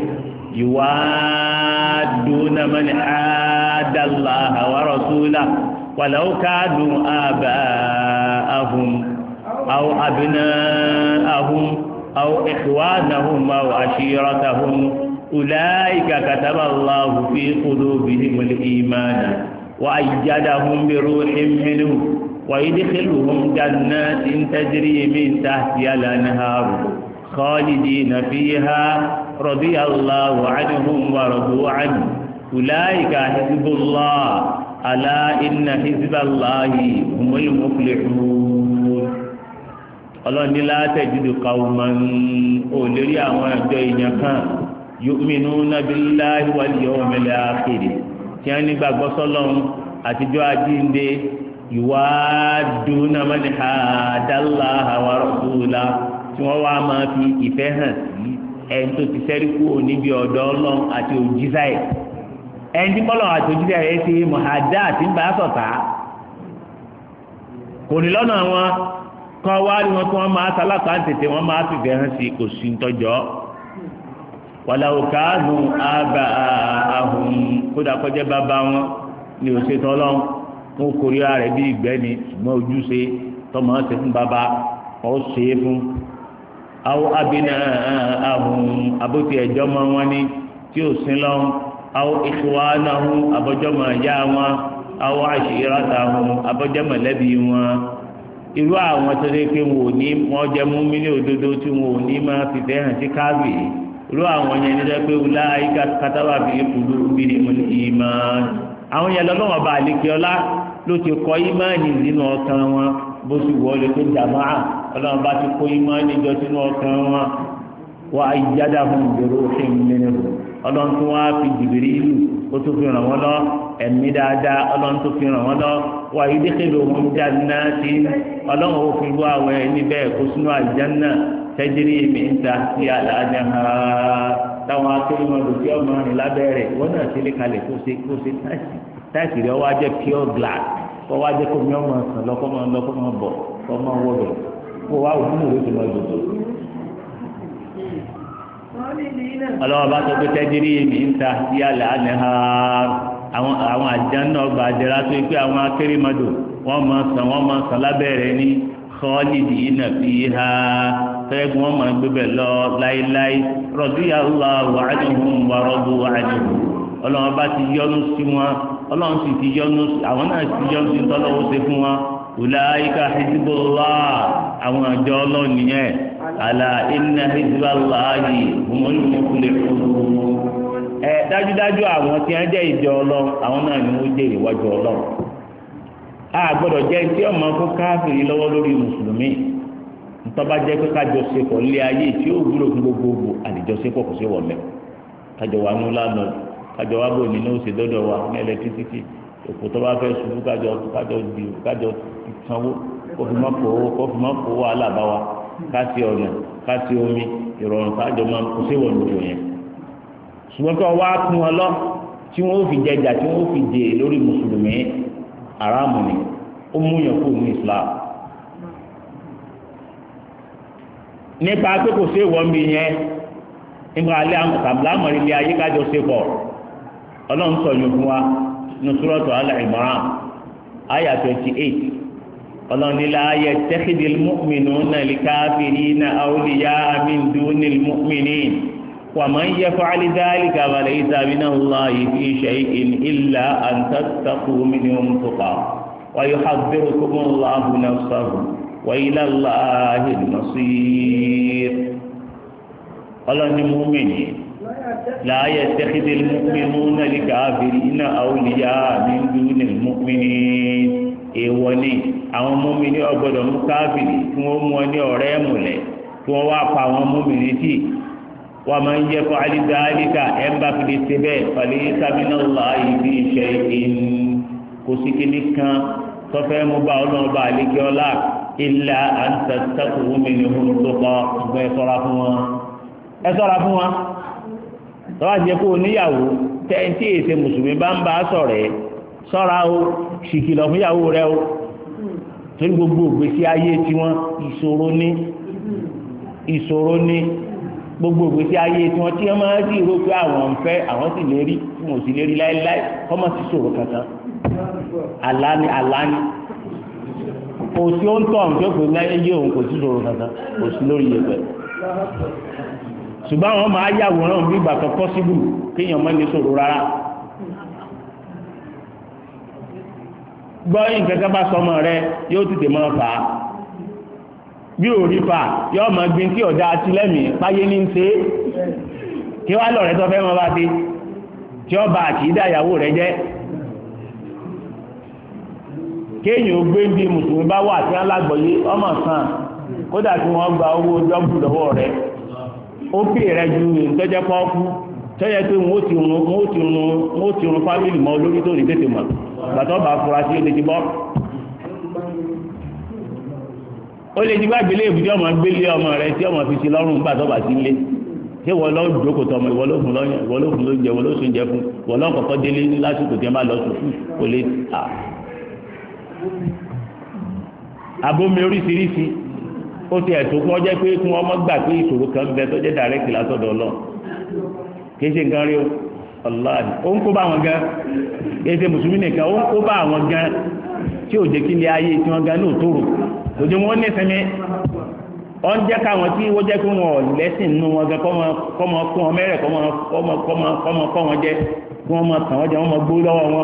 yuwadduna man hadda Allaha wa rasulahu walau kanu aba'ahum aw abna'ahum أو إخوانهم أو عشيرتهم أولئك كتب الله في قلوبهم الإيمان وأيدهم بروح منه ويدخلهم جنات تجري من تحتها الأنهار خالدين فيها رضي الله عنهم ورضوا عنه أولئك حزب الله ala inna hizballahi humul muflihun ọlọ́ni la tajidu qawman ò lérí àwọn ẹjọ́ ìyẹn kan yu'minuna billahi wal yawmil akhir tí wọ́n ní gbàgbọ́ sọ́lọ́run àtijọ́ àjíǹde yuwadduna man hadallaha wa rasulahu tí wọ́n wá máa fi ìfẹ́ hàn sí ẹni tó ti sẹ́rí kúrò níbi ọ̀dọ̀ ọlọ́run àti òjíṣà ẹ̀ ẹni tí bọ́lọ̀ àti òjíṣà ẹ̀ ti mọ̀hádá àti ń bá sọ̀tà kò ní lọ́nà wọn kọ́ wá ní wọn kí wọ́n máa sálápá tètè wọ́n máa fi fẹ́ hàn sí kò sí ntọ́jọ́ walau kanu aba'ahum kódà kọjá bàbá wọn ní òṣètò ọlọ́run wọn kórìíra rẹ̀ bí ìgbẹ́ni ṣùgbọ́n ojúṣe tọmọ ṣe fún bàbá ọ̀ ṣe é fún awo abina ahun aboti ẹjọ mọ wọn ni tí o sin lọ awo ikhwanahum abọjọmọ ya wọn awo ashiratuhum abọjọmọ lẹbi wọn irú àwọn tó dé pé wọn ò ní wọn jẹ mú mílí òdodo tí wọn ò ní máa fi fẹ́ hàn sí káàbì irú àwọn yẹn ní sẹ́pẹ́ wúlá ayíká kátàwá fi kúlú bíi mọ́lì ìmán àwọn yẹn lọ́wọ́ bá àlekè ọlá ló ti kọ́ ìmánì nínú ọkàn wọn bó sì wọlé tó jàmáà ọlọ́run bá ti kó ìmọ̀ níjọ sínú ọkàn wọn wà ayyadahum bi ruhin minhu ọlọ́run tó wá fi Jibrilu ó tó fi ràn wọ́n lọ ẹ̀mí dáadáa ọlọ́run tó fi ràn wọ́n lọ wà yudkhiluhum jannatin ọlọ́run ó fi wá àwọn ẹni bẹ́ẹ̀ kó sínú àlùjánnà tajri min tahtiha al-anhar táwọn akérèmọdò tí ọmọ rìn lábẹ́rẹ̀ wọ́n náà ti lé kalẹ̀ kó ṣe kó ṣe táìsì táìsì rẹ̀ wá jẹ́ pure glass kọ́ wá jẹ́ kó mi ọmọ sàn lọ́kọ́ máa lọ́kọ́ máa bọ̀ kọ́ máa wọ̀ bẹ̀ kó wá òun náà ló ti lọ dòdò. ọlọ́wọ́ bá sọ pé tẹ́jírí mi ń ta sí àlẹ́ àlẹ́ ha àwọn àwọn àjẹnà ọgbà àjẹrà tó yẹ pé àwọn akérèmọdò wọ́n máa sàn wọ́n máa sàn lábẹ́rẹ̀ ní khalidina fiha fẹ́ẹ́gùn wọ́n máa gbébẹ̀ lọ láéláé radiyallahu anhum wa radu anhu ọlọ́wọ́ bá ti yọ́nú sí wọn ọlọ́run sì ti yọ́nú àwọn náà ti yọ́nú sí tọ́lọ́wọ́ ṣe fún wọn ulaika hizbullah àwọn àjọ ọlọ́run nìyẹn ala inna hizballahi humul muflihun ẹ dájúdájú àwọn tí wọ́n jẹ́ ìjọ ọlọ́run àwọn náà ni wọ́n jẹ́ ìwájú ọlọ́run a gbọ́dọ̀ jẹ́ tí ọmọ fún káfíìrì lọ́wọ́ lórí mùsùlùmí ntọ́ba jẹ́ pé kájọṣepọ̀ lé ayé tí ó wúlò fún gbogbogbò àdìjọṣepọ̀ kò sí wọ̀mẹ́ kájọ wà ní lánàá kájọ wà bò nínú òsè dọ́dọ̀ wa ní ẹlẹtírísítì òkú tó bá fẹ́ ṣubú kájọ kájọ di kájọ sanwó kófìmọ́ kó kófìmọ́ kó wà lábá wa káṣí ọ̀nà káṣí omi ìrọ̀rùn kájọ máa kó sí wọn lòdò yẹn ṣùgbọ́n kí wọ́n wá kún wọn lọ tí wọ́n fi jẹjà tí wọ́n fi dè lórí mùsùlùmí aráàmù ni ó mú yàn kó ní Islam nípa pé kò sí ìwọ́n bí yẹn nípa alẹ́ àmọ̀tàbílámọ̀ ilé ayé kájọ ṣe pọ̀ ọlọ́run sọ̀yìn fún wa ní Suratu Al-Imran àyà twenty eight ọlọ́run ní la yattakhidil mu'minuna al-kafirina awliya'a min dunil mu'minin wa man yaf'al dhalika falaysa minallahi fi shay'in illa an tattaqu minhum tuqah wa yuhadhdhirukumullahu nafsahu wa ila Allahi al-masir ọlọ́run ní mùmínì la yattakhidil mu'minuna al-kafirina awliya'a min dunil mu'minin èèwọ̀ ni àwọn mùmínì ò gbọ́dọ̀ mú káfìrí tí wọ́n mú ọ ní ọ̀rẹ́ mùlẹ̀ tí wọ́n wá pa àwọn mùmínì tì wa man yaf'al dhalika ẹ̀ ń bá fi lè ṣe bẹ́ẹ̀ falaysa minallahi fi shay'in kò sí kíní kan tọ́fẹ́ mú bá ọlọ́ọ̀bá àlékè ọlá illa an tattaqu minhum tuqa ṣùgbọ́n ẹ ṣọ́ra fún wọn ẹ ṣọ́ra fún wọn tọ́wá jẹ́ kó oníyàwó tẹ́ntì èsè mùsùlùmí bá ń bá sọ̀rọ̀ ẹ̀ ṣọ́ra o ṣìkìlọ̀ fún ìyàwó rẹ o torí gbogbo ìgbésí ayé tiwọn ìṣòro ní ìṣòro ní gbogbo ìgbésí ayé tiwọn tí wọ́n máa ń sì rò pé àwọn ń fẹ́ àwọn sì lè rí tí wọ́n sì lè rí láéláé kọ́mọ̀ sí ṣòro kankan àlání àlání kò sí ó ń tọ̀ ń pé láyé yé òun kò sí ṣòro kankan kò sí lórí yẹpẹ ṣùgbọ́n àwọn máa yàwòrán bí ìgbà kan pọ́síbù kéèyàn má ní ṣòro rárá gbọ́ nǹkan kan bá sọmọ rẹ yóò tètè máa fà á bí ò rí fà yóò máa gbin tí ọ̀dà àtìlẹ́mì páyé ní ń ṣe é kí wá lọ̀rẹ́ tó fẹ́ mọ́ bá dé tí ó bá àti ìdá ìyàwó rẹ jẹ́ kéèyàn ó gbé bí mùsùlùmí bá wà tí wọ́n lágbọ̀ọ́yé ọmọ kan kódà tí wọ́n gba owó dọ́bù lọ́wọ́ rẹ̀ ó pè rẹ̀ ju ìtọ́jẹ́ pọ́ọ́kú tọ́jẹ́ pé wọ́n ti rún wọ́n ti rún wọ́n ti rún fámìlì mọ́ olórí tó ní tètè mọ̀ gbàtọ́ bá fura sí ilé ti bọ́. ó lè ti bá gbélé ìbùdí ọmọ gbélé ọmọ rẹ̀ tí ọmọ fi sí lọ́rùn gbàtọ́ bá sí ilé ṣé wọ́n lọ́ jókòó tọmọ ìwọ ló fún lọ́yìn ìwọ ló fún lóúnjẹ ìwọ ló sún jẹ fún ìwọ lọ́ kọ̀kọ́ délé lásìkò tí wọ́n bá lọ sùkú kò lè ta. abomi oríṣiríṣi ó ti ẹ̀tọ́ kún ọjọ́ pé kí wọ́n mọ́ gbà pé ìṣòro kan bẹ tó jẹ́ dàrẹ́kì látọ̀dọ̀ Ọlọ́run kì í ṣe nǹkan rí o ọláàdì ó ń kó bá wọn gan kì í ṣe mùsùlùmí nìkan ó ń kó bá àwọn gan tí ò jẹ́ kí ilé ayé tí wọ́n gan ní òtòrò kò jẹ́ wọ́n ní ìsinmi wọ́n jẹ́ káwọn tí wọ́n jẹ́ kí wọ́n lẹ́sìn nínú wọn gan kọ́mọ kún wọn mẹ́rẹ̀ kọ́mọ kọ́ wọn jẹ́ kí wọ́n mọ tàn wọ́n jẹ́ wọ́n mọ gbó lọ́wọ́ wọn.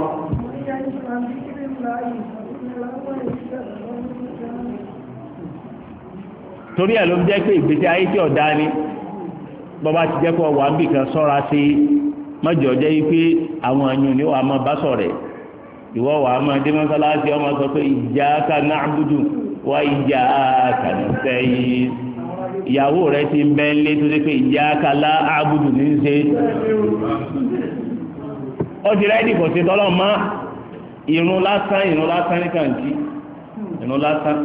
torí ẹ̀ ló ń jẹ́ pé ìgbésí ayé tí ọ̀dá ni bọ́bá ti jẹ́ kó wà ń bì kan sọ́ra sí mọ́jọ́ jẹ́ yí pé àwọn ẹ̀yìn ni wàá máa bá sọ̀rẹ̀ ìwọ́ wàá máa dé mọ́sálásí ọmọ sọ pé iyyaka na'budu wa iyyaka nasta'in ìyàwó rẹ̀ ti ń bẹ́ ń lé tó dé pé iyyaka la a'budu ní í ṣe ó ti rẹ́ẹ̀dì kò sí tọ́lọ́ mọ́ ìrun lásán ìrun lásán ní kàǹtì ìrun lásán.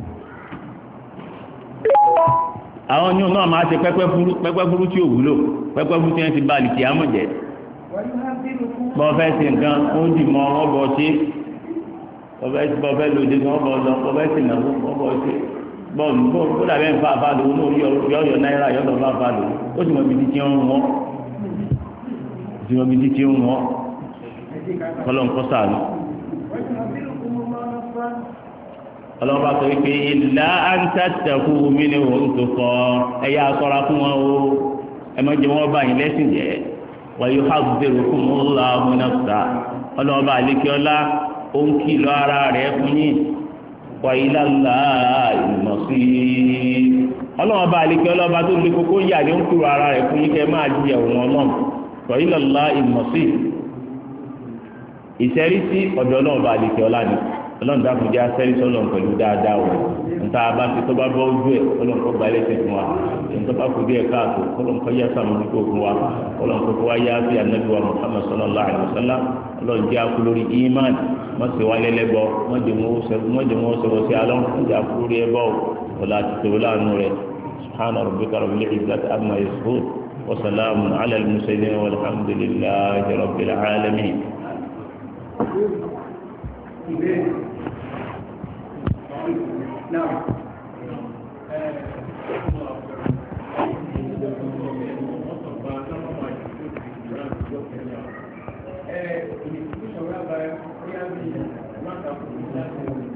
àwọn yóò náà máa ṣe pẹ́pẹ́ fúrú pẹ́pẹ́ fúrú tí ò wúlò pẹ́pẹ́ fúrú tí wọ́n ti bá àlìkì àmọ̀ jẹ́ bọ́ọ̀fẹ́ sí nǹkan ó dì mọ́ wọ́n bọ̀ ṣe bọ́ọ̀fẹ́ lòdì wọ́n bọ̀ lọ bọ́ọ̀fẹ́ sí náà wọ́n bọ̀ ṣe bọ́ọ̀lù bó dàbẹ́ ń fa àfáàlù ó yọ̀ọ̀yọ̀ náírà yọ̀ọ̀dọ̀ fa àfáàlù ó sì mọ ibi tí ń wọ́n sì mọ ibi tí ń wọ́n kọ́lọ́ ń kọ́ sàánú. ọlọ́ba sọ wípé ìlà àǹtàtàkù mi ni òun tó kọ́ ẹ̀yà sọ́ra fún wọn o ẹ má jẹ́ wọn bá yín lẹ́sìn jẹ́ wọ́n yóò hàbùdérò fún mọ́lá múnáfà ọlọ́ba àlékiọ́lá ó ń kìlọ̀ ara rẹ̀ fún yín wà ilà ńlá ìmọ̀sí ọlọ́ba àlékiọ́lá ọba tó lé kókó yà ní ó ń kúrò ara rẹ̀ fún yín kẹ́ máa di ẹ̀wọ̀n ọlọ́run wà ilà ńlá ìmọ̀sí ìṣẹ́rí sí ọ̀dọ̀ ọlọ́ba àlékiọ́lá ni ọlọ́run dákun jẹ́ asẹ́rí sọ́lọ́n pẹ̀lú dáadáa o níta bá ti tó bá bọ́ ojú ẹ̀ ọlọ́run kọ́ gba ẹlẹ́sìn fún wa níta bá kú díẹ̀ káàtó ọlọ́run kọ́ yá sàmójútó fún wa ọlọ́run kọ́ wá yá sí anabi wa Muhammad sallallahu alaihi wasallam ọlọ́run jẹ́ akú lórí iman wọ́n sì wá lẹ́lẹ́bọ wọ́n jẹ́ wọ́n sọ̀rọ̀ sí alọ́run wọ́n jẹ́ akú lórí ẹbọ ọ̀la àti tòwó láàánú rẹ̀ subhana rabbika rabbil izzati amma yasifun wa salamun ala al-mursalin walhamdulillahi rabbil alamin. Now, uh,